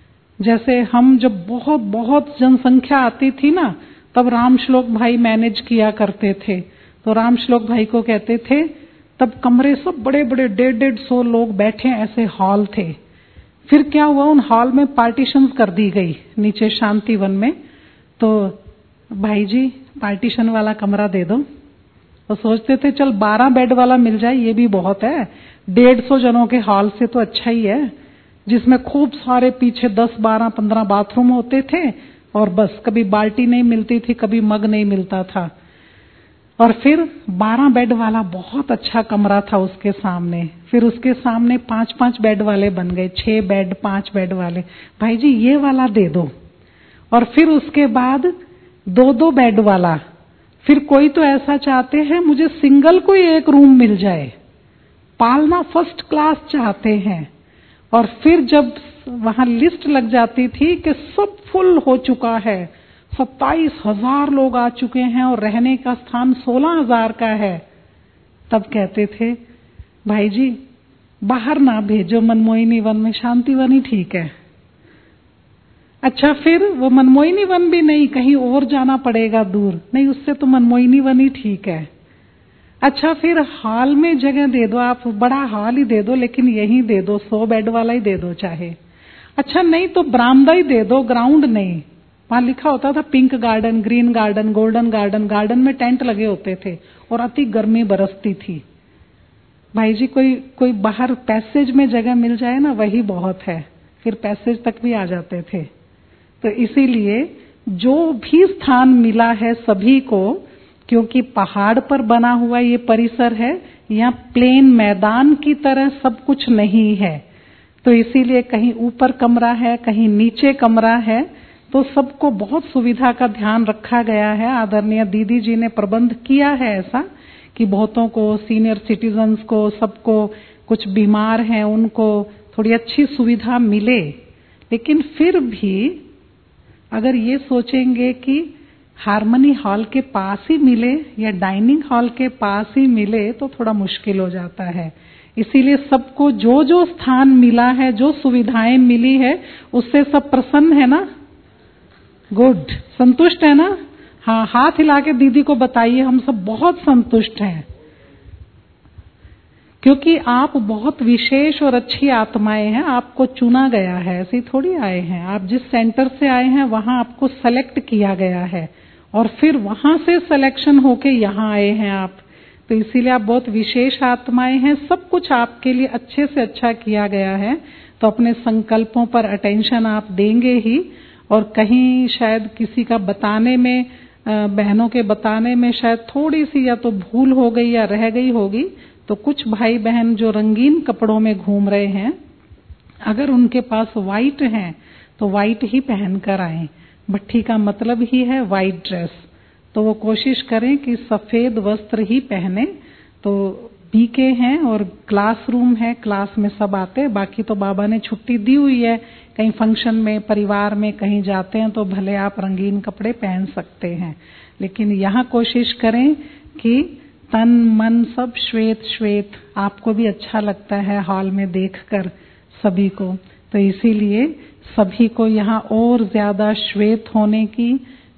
जैसे हम जब बहुत बहुत जनसंख्या आती थी ना, तब राम श्लोक भाई मैनेज किया करते थे। तो राम श्लोक भाई को कहते थे, तब कमरे सब बड़े बड़े 150-150 लोग बैठे ऐसे हॉल थे। फिर क्या हुआ, उन हॉल में पार्टीशन कर दी गई नीचे शांतिवन में। तो भाई जी पार्टीशन वाला कमरा दे दो। तो सोचते थे चल 12 बेड वाला मिल जाए, ये भी बहुत है। 150 जनों के हॉल से तो अच्छा ही है, जिसमें खूब सारे पीछे 10, 12, 15 बाथरूम होते थे, और बस कभी बाल्टी नहीं मिलती थी, कभी मग नहीं मिलता था। और फिर 12 बेड वाला बहुत अच्छा कमरा था उसके सामने। फिर उसके सामने 5-5 बेड वाले बन गए, 6 बेड, 5 बेड वाले। भाई जी ये वाला दे दो। और फिर उसके बाद 2-2 बेड वाला। फिर कोई तो ऐसा चाहते हैं मुझे सिंगल कोई एक रूम मिल जाए, पालना फर्स्ट क्लास चाहते हैं। और फिर जब वहां लिस्ट लग जाती थी कि सब फुल हो चुका है, 27,000 लोग आ चुके हैं और रहने का स्थान 16,000 का है, तब कहते थे भाई जी बाहर ना भेजो, मनमोहिनी वन में, शांतिवन ही ठीक है। अच्छा फिर वो मनमोहिनी वन भी नहीं, कहीं और जाना पड़ेगा दूर, नहीं उससे तो मनमोहिनी वन ही ठीक है। अच्छा फिर हॉल में जगह दे दो, आप बड़ा हॉल ही दे दो, लेकिन यही दे दो, 100 बेड वाला ही दे दो चाहे। अच्छा नहीं तो बरामदा ही दे दो, ग्राउंड नहीं। वहां लिखा होता था pink garden, green garden, golden garden. Garden में टेंट लगे होते थे और अति गर्मी बरसती थी। भाई जी कोई बाहर पैसेज में जगह मिल जाए ना, वही बहुत है। फिर पैसेज तक भी आ जाते थे। तो इसीलिए जो भी स्थान मिला है सभी को, क्योंकि पहाड़ पर बना हुआ ये परिसर है, यहाँ प्लेन मैदान की तरह सब कुछ नहीं है। तो इसीलिए कहीं ऊपर कमरा है, कहीं नीचे कमरा है, तो सबको बहुत सुविधा का ध्यान रखा गया है। आदरणीय दीदी जी ने प्रबंध किया है ऐसा कि बहुतों को, सीनियर सिटीजन्स को, सबको, कुछ बीमार हैं उनको थोड़ी अच्छी सुविधा मिले। लेकिन फिर भी अगर ये सोचेंगे कि हारमनी हॉल के पास ही मिले या डाइनिंग हॉल के पास ही मिले, तो थोड़ा मुश्किल हो जाता है। इसीलिए सबको जो जो स्थान मिला है, जो सुविधाएं मिली है, उससे सब प्रसन्न है ना? गुड, संतुष्ट है ना? हाँ, हाथ हिला के दीदी को बताइए हम सब बहुत संतुष्ट हैं, क्योंकि आप बहुत विशेष और अच्छी आत्माएं हैं। आपको चुना गया है, ऐसे ही थोड़ी आए हैं। आप जिस सेंटर से आए हैं वहां आपको सेलेक्ट किया गया है और फिर वहां से सिलेक्शन होके यहाँ आए हैं आप। तो इसीलिए आप बहुत विशेष आत्माएं हैं। सब कुछ आपके लिए अच्छे से अच्छा किया गया है। तो अपने संकल्पों पर अटेंशन आप देंगे ही। और कहीं शायद किसी का बताने में, बहनों के बताने में शायद थोड़ी सी या तो भूल हो गई या रह गई होगी। तो कुछ भाई बहन जो रंगीन कपड़ों में घूम रहे हैं, अगर उनके पास वाइट हैं तो वाइट ही पहन कर आए। भट्ठी का मतलब ही है वाइट ड्रेस, तो वो कोशिश करें कि सफेद वस्त्र ही पहने। तो बीके हैं और क्लासरूम है, क्लास में सब आते हैं। बाकी तो बाबा ने छुट्टी दी हुई है, कहीं फंक्शन में, परिवार में कहीं जाते हैं तो भले आप रंगीन कपड़े पहन सकते हैं, लेकिन यहाँ कोशिश करें कि तन मन सब श्वेत श्वेत। आपको भी अच्छा लगता है हॉल में देखकर सभी को, तो इसीलिए सभी को यहाँ और ज्यादा श्वेत होने की,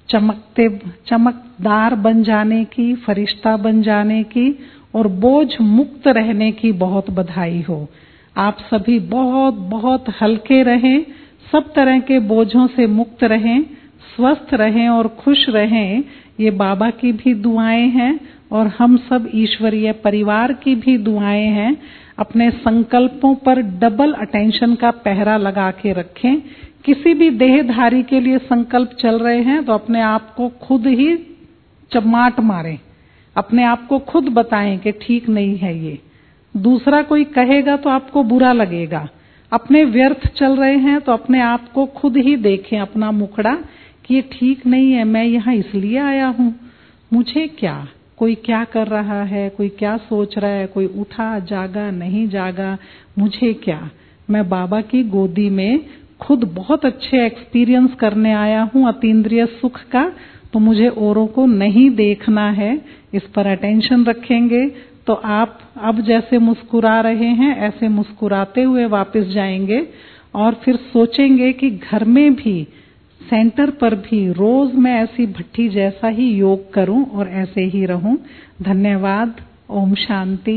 चमकदार बन जाने की, फरिश्ता बन जाने की और बोझ मुक्त रहने की बहुत बधाई हो। आप सभी बहुत बहुत हल्के रहें, सब तरह के बोझों से मुक्त रहें, स्वस्थ रहें और खुश रहें। ये बाबा की भी दुआएं हैं और हम सब ईश्वरीय परिवार की भी दुआएं हैं। अपने संकल्पों पर डबल अटेंशन का पहरा लगा के रखें। किसी भी देहधारी के लिए संकल्प चल रहे हैं तो अपने आप को खुद ही चमाट मारें, अपने आप को खुद बताएं कि ठीक नहीं है ये। दूसरा कोई कहेगा तो आपको बुरा लगेगा। अपने व्यर्थ चल रहे हैं तो अपने आप को खुद ही देखें, अपना मुखड़ा, कि ये ठीक नहीं है। मैं यहाँ इसलिए आया हूँ, मुझे क्या, कोई क्या कर रहा है, कोई क्या सोच रहा है, कोई उठा जागा नहीं जागा, मुझे क्या। मैं बाबा की गोदी में खुद बहुत अच्छे एक्सपीरियंस करने आया हूँ अतीन्द्रिय सुख का, तो मुझे औरों को नहीं देखना है। इस पर अटेंशन रखेंगे तो आप अब जैसे मुस्कुरा रहे हैं ऐसे मुस्कुराते हुए वापस जाएंगे और फिर सोचेंगे कि घर में भी, सेंटर पर भी रोज मैं ऐसी भट्ठी जैसा ही योग करूं और ऐसे ही रहूं। धन्यवाद। ओम शांति।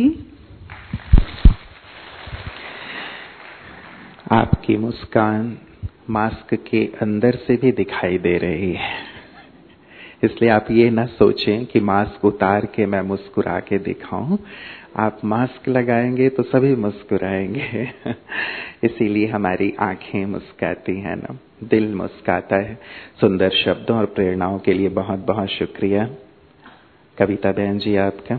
आपकी मुस्कान मास्क के अंदर से भी दिखाई दे रही है, इसलिए आप ये ना सोचें कि मास्क उतार के मैं मुस्कुरा के दिखाऊं। आप मास्क लगाएंगे तो सभी मुस्कुराएंगे। इसीलिए हमारी आंखें मुस्काती हैं ना, दिल मुस्काता है। सुंदर शब्दों और प्रेरणाओं के लिए बहुत बहुत शुक्रिया कविता बहन जी आपका।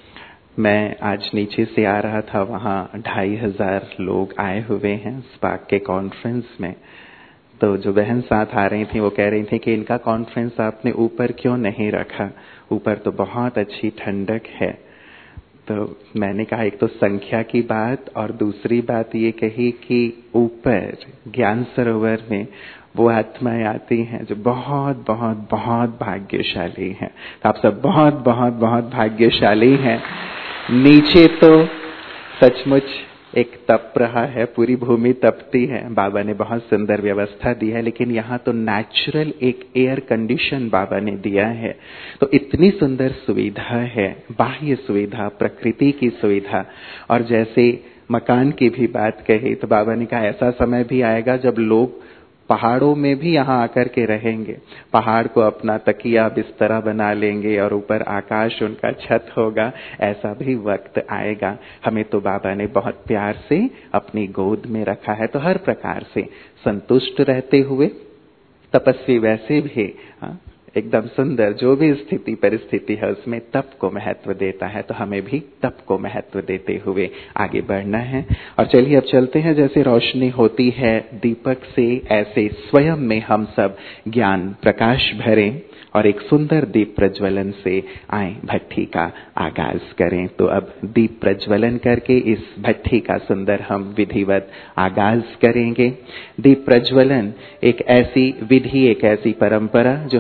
मैं आज नीचे से आ रहा था, वहाँ 2500 लोग आए हुए हैं स्पार्क के कॉन्फ्रेंस में। तो जो बहन साथ आ रही थी वो कह रही थी कि इनका कॉन्फ्रेंस आपने ऊपर क्यों नहीं रखा, ऊपर तो बहुत अच्छी ठंडक है। तो मैंने कहा एक तो संख्या की बात और दूसरी बात ये कही कि ऊपर ज्ञान सरोवर में वो आत्माएं आती हैं जो बहुत बहुत बहुत भाग्यशाली हैं। तो आप सब बहुत बहुत बहुत भाग्यशाली हैं। नीचे तो सचमुच एक तप रहा है, पूरी भूमि तपती है, बाबा ने बहुत सुंदर व्यवस्था दी है, लेकिन यहाँ तो नेचुरल एक एयर कंडीशन बाबा ने दिया है। तो इतनी सुंदर सुविधा है, बाह्य सुविधा, प्रकृति की सुविधा। और जैसे मकान की भी बात कही तो बाबा ने कहा ऐसा समय भी आएगा जब लोग पहाड़ों में भी यहाँ आकर के रहेंगे, पहाड़ को अपना तकिया बिस्तरा बना लेंगे और ऊपर आकाश उनका छत होगा। ऐसा भी वक्त आएगा। हमें तो बाबा ने बहुत प्यार से अपनी गोद में रखा है, तो हर प्रकार से संतुष्ट रहते हुए तपस्वी वैसे भी एकदम सुंदर, जो भी स्थिति परिस्थिति है उसमें तप को महत्व देता है, तो हमें भी तप को महत्व देते हुए आगे बढ़ना है। और चलिए अब चलते हैं। जैसे रोशनी होती है दीपक से, ऐसे स्वयं में हम सब ज्ञान प्रकाश भरें और एक सुंदर दीप प्रज्वलन से आए भट्ठी का आगाज करें। तो अब दीप प्रज्वलन करके इस भट्ठी का सुंदर हम विधिवत आगाज करेंगे। दीप प्रज्वलन एक ऐसी विधि, एक ऐसी परंपरा जो हम सब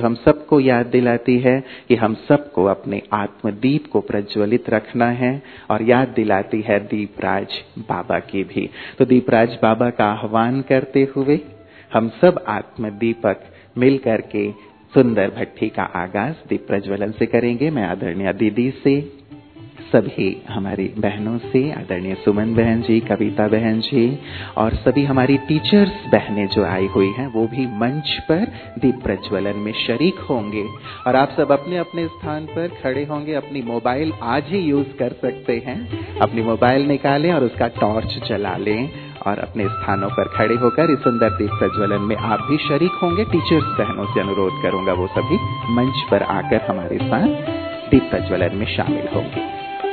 सबको याद दिलाती है कि हम सबको अपने आत्मदीप को प्रज्वलित रखना है, और याद दिलाती है दीपराज बाबा की भी। तो दीपराज बाबा का आह्वान करते हुए हम सब आत्मदीपक मिल करके सुंदर भट्टी का आगाज दीप प्रज्वलन से करेंगे। मैं आदरणीय दीदी से, सभी हमारी बहनों से, आदरणीय सुमन बहन जी, कविता बहन जी, और सभी हमारी टीचर्स बहनें जो आई हुई हैं, वो भी मंच पर दीप प्रज्वलन में शरीक होंगे। और आप सब अपने अपने स्थान पर खड़े होंगे। अपनी मोबाइल आज ही यूज कर सकते हैं, अपनी मोबाइल निकालें और उसका टॉर्च जला लें, और अपने स्थानों पर खड़े होकर इस सुंदर दीप प्रज्वलन में आप भी शरीक होंगे। टीचर्स बहनों से अनुरोध करूंगा वो सभी मंच पर आकर हमारे साथ दीप प्रज्वलन में शामिल होंगे।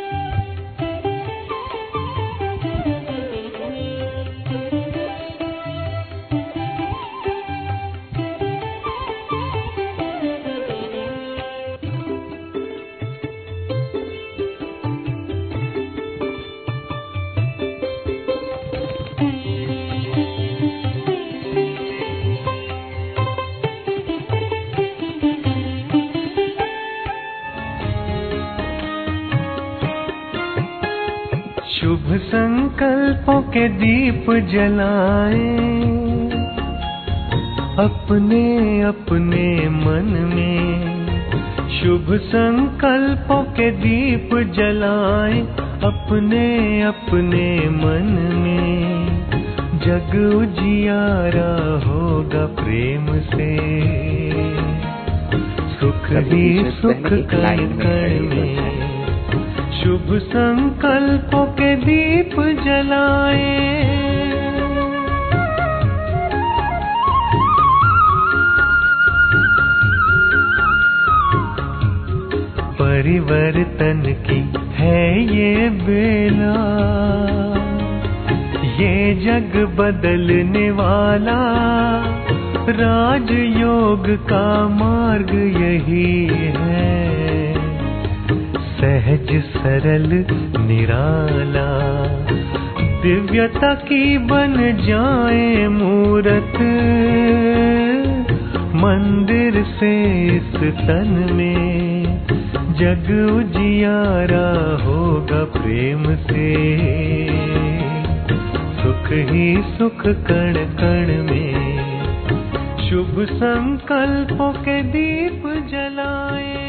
शुभ संकल्पों के दीप जलाएं अपने अपने मन में। शुभ संकल्पों के दीप जलाएं अपने अपने मन में। जग उजियारा होगा प्रेम से, सुख ही सुख कण कण में। शुभ संकल्पों के दीप जलाएं। परिवर्तन की है ये बेला, ये जग बदलने वाला। राजयोग का मार्ग यही है, सहज सरल निराला। दिव्यता की बन जाए मूरत, मंदिर से इस तन में। जग उजियारा होगा प्रेम से, सुख ही सुख कण कण में। शुभ संकल्पों के दीप जलाएं।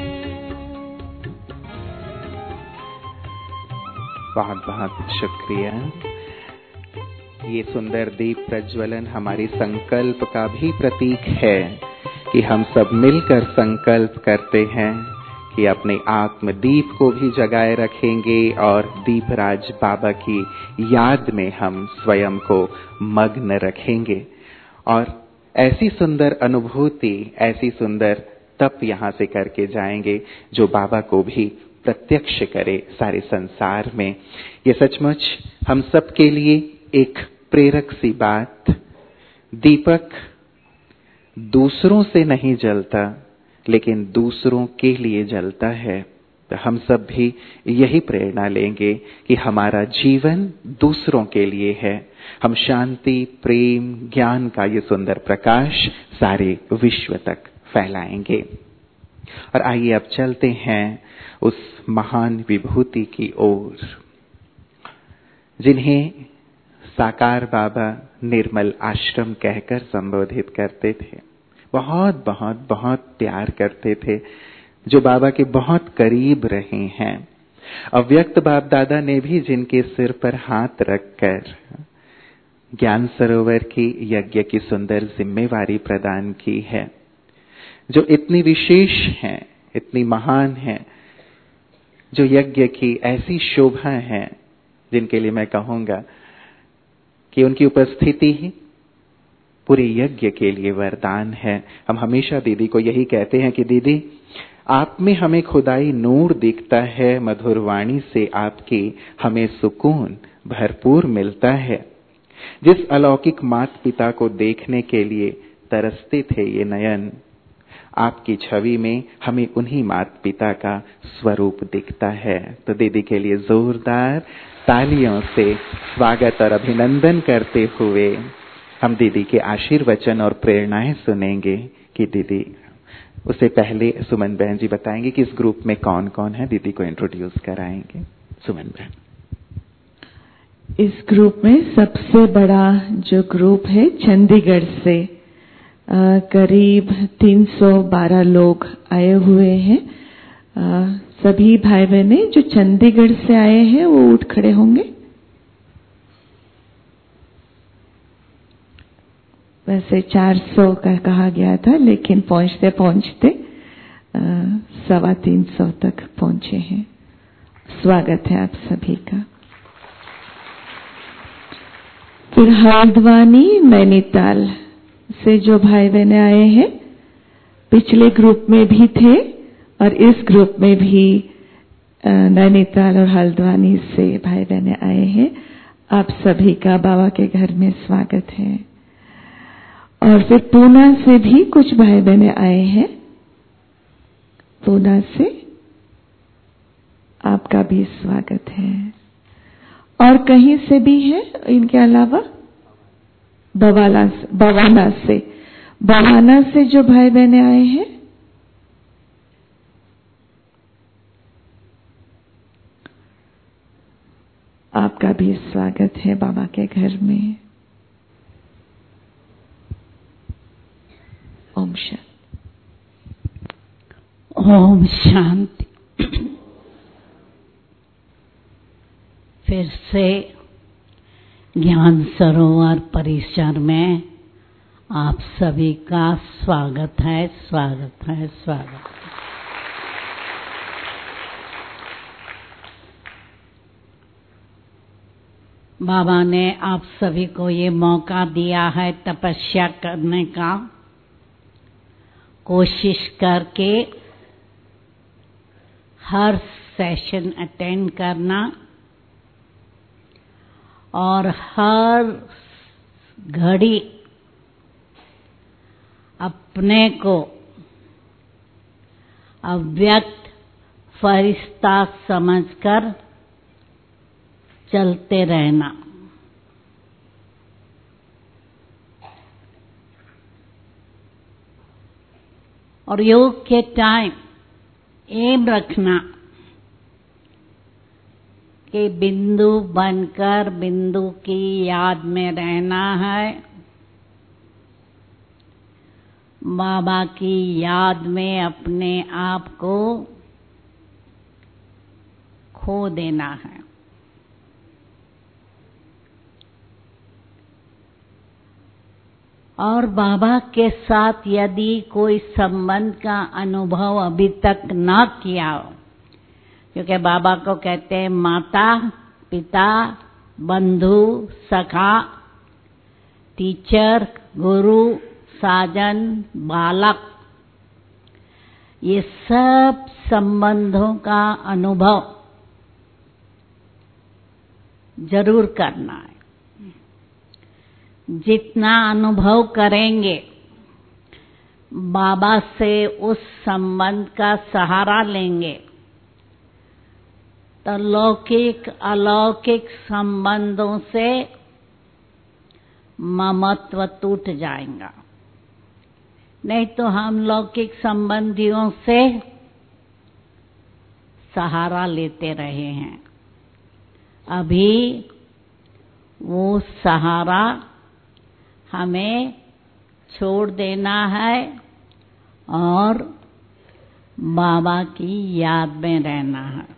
बहुत बहुत शुक्रिया। ये सुंदर दीप प्रज्वलन हमारी संकल्प का भी प्रतीक है कि हम सब मिलकर संकल्प करते हैं कि अपने आत्मदीप को भी जगाए रखेंगे और दीपराज बाबा की याद में हम स्वयं को मग्न रखेंगे। और ऐसी सुंदर अनुभूति, ऐसी सुंदर तप यहाँ से करके जाएंगे जो बाबा को भी प्रत्यक्ष करे सारे संसार में। ये सचमुच हम सब के लिए एक प्रेरक सी बात। दीपक दूसरों से नहीं जलता, लेकिन दूसरों के लिए जलता है। तो हम सब भी यही प्रेरणा लेंगे कि हमारा जीवन दूसरों के लिए है। हम शांति, प्रेम, ज्ञान का ये सुंदर प्रकाश सारे विश्व तक फैलाएंगे। और आइए अब चलते हैं उस महान विभूति की ओर जिन्हें साकार बाबा निर्मल आश्रम कहकर संबोधित करते थे। बहुत बहुत बहुत प्यार करते थे, जो बाबा के बहुत करीब रहे हैं। अव्यक्त बाप दादा ने भी जिनके सिर पर हाथ रखकर ज्ञान सरोवर की यज्ञ की सुंदर जिम्मेवारी प्रदान की है, जो इतनी विशेष है, इतनी महान है, जो यज्ञ की ऐसी शोभा है, जिनके लिए मैं कहूंगा कि उनकी उपस्थिति ही पूरे यज्ञ के लिए वरदान है। हम हमेशा दीदी को यही कहते हैं कि दीदी, आप में हमें खुदाई नूर दिखता है, मधुर वाणी से आपकी हमें सुकून भरपूर मिलता है। जिस अलौकिक माता पिता को देखने के लिए तरसते थे ये नयन, आपकी छवि में हमें उन्हीं माता पिता का स्वरूप दिखता है। तो दीदी के लिए जोरदार तालियों से स्वागत और अभिनंदन करते हुए हम दीदी के आशीर्वचन और प्रेरणाएं सुनेंगे कि दीदी उससे पहले सुमन बहन जी बताएंगे कि इस ग्रुप में कौन कौन है, दीदी को इंट्रोड्यूस कराएंगे। सुमन बहन। इस ग्रुप में सबसे बड़ा जो ग्रुप है चंडीगढ़ से करीब 312 लोग आए हुए हैं। सभी भाई बहने जो चंडीगढ़ से आए हैं वो उठ खड़े होंगे। वैसे 400 का कहा गया था, लेकिन पहुंचते पहुंचते 350 तक पहुंचे हैं। स्वागत है आप सभी का। फिर हल्द्वानी नैनीताल से जो भाई बहने आए हैं, पिछले ग्रुप में भी थे और इस ग्रुप में भी नैनीताल और हल्द्वानी से भाई बहने आए हैं। आप सभी का बाबा के घर में स्वागत है। और फिर पूना से भी कुछ भाई बहने आए हैं। पूना से आपका भी स्वागत है। और कहीं से भी है इनके अलावा? बवाना से जो भाई बहने आए हैं, आपका भी स्वागत है बाबा के घर में। ओम शांति। ओम शांति। फिर से ज्ञान सरोवर परिसर में आप सभी का स्वागत है, स्वागत है, स्वागत है। बाबा ने आप सभी को ये मौका दिया है तपस्या करने का। कोशिश करके हर सेशन अटेंड करना और हर घड़ी अपने को अव्यक्त फरिश्ता समझकर चलते रहना। और योग के टाइम एम रखना कि बिंदु बनकर बिंदु की याद में रहना है। बाबा की याद में अपने आप को खो देना है। और बाबा के साथ यदि कोई संबंध का अनुभव अभी तक ना किया हो, क्योंकि बाबा को कहते हैं माता, पिता, बंधु, सखा, टीचर, गुरु, साजन, बालक, ये सब संबंधों का अनुभव जरूर करना है। जितना अनुभव करेंगे बाबा से, उस संबंध का सहारा लेंगे, तो लौकिक अलौकिक संबंधों से ममत्व टूट जाएगा। नहीं तो हम लौकिक संबंधियों से सहारा लेते रहे हैं। अभी वो सहारा हमें छोड़ देना है और बाबा की याद में रहना है।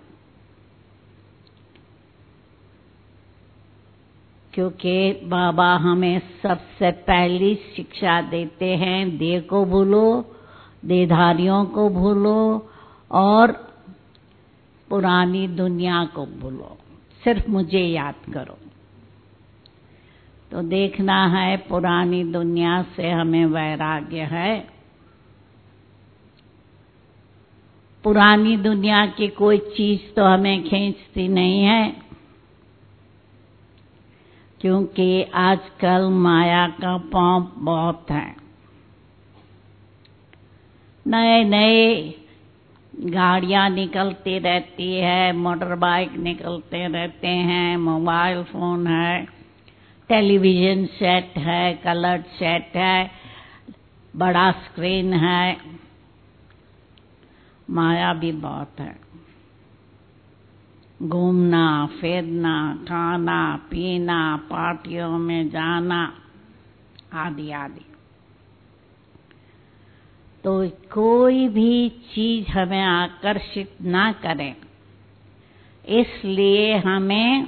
क्योंकि बाबा हमें सबसे पहली शिक्षा देते हैं, देह को भूलो, देहधारियों को भूलो और पुरानी दुनिया को भूलो, सिर्फ मुझे याद करो। तो देखना है पुरानी दुनिया से हमें वैराग्य है। पुरानी दुनिया की कोई चीज तो हमें खींचती नहीं है, क्योंकि आजकल माया का पंप बहुत है। नए नए गाड़ियां निकलती रहती है, मोटर बाइक निकलते रहते हैं, मोबाइल फोन है, टेलीविजन सेट है, कलर सेट है, बड़ा स्क्रीन है, माया भी बहुत है। घूमना फिरना, खाना पीना, पार्टियों में जाना आदि आदि। तो कोई भी चीज हमें आकर्षित ना करे, इसलिए हमें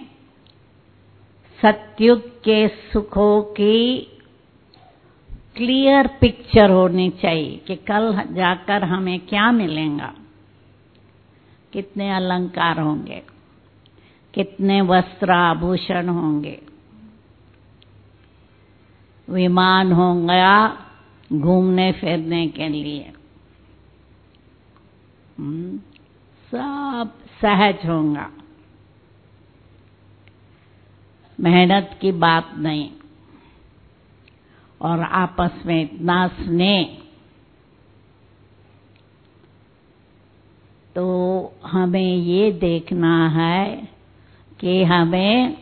सतयुग के सुखों की क्लियर पिक्चर होनी चाहिए कि कल जाकर हमें क्या मिलेगा, कितने अलंकार होंगे, कितने वस्त्र आभूषण होंगे, विमान होगा घूमने फिरने के लिए, सब सहज होगा, मेहनत की बात नहीं, और आपस में इतना स्नेह। तो हमें ये देखना है कि हमें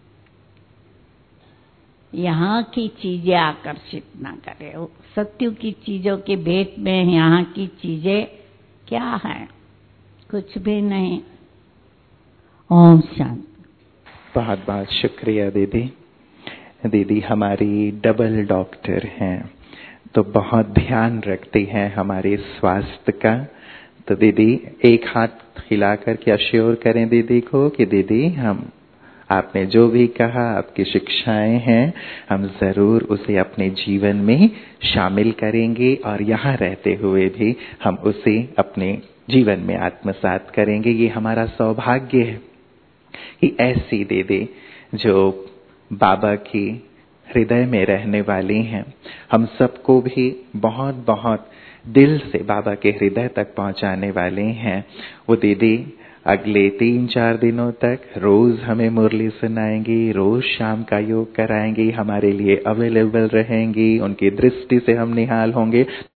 यहाँ की चीजें आकर्षित ना करे। सत्य की चीजों के भेंट में यहाँ की चीजें क्या है? कुछ भी नहीं। ओम शांति। बहुत बहुत शुक्रिया दीदी। दीदी हमारी डबल डॉक्टर हैं, तो बहुत ध्यान रखती हैं हमारे स्वास्थ्य का। तो दीदी एक हाथ हिलाकर के अश्योर करें दीदी को कि दीदी हम आपने जो भी कहा, आपकी शिक्षाएं हैं, हम जरूर उसे अपने जीवन में शामिल करेंगे और यहाँ रहते हुए भी हम उसे अपने जीवन में आत्मसात करेंगे। ये हमारा सौभाग्य है कि ऐसी दीदी जो बाबा की हृदय में रहने वाली हैं, हम सबको भी बहुत बहुत दिल से बाबा के हृदय तक पहुंचाने वाले हैं। वो दीदी अगले 3-4 दिनों तक रोज हमें मुरली सुनाएंगी, रोज शाम का योग कराएंगी, हमारे लिए अवेलेबल रहेंगी, उनकी दृष्टि से हम निहाल होंगे।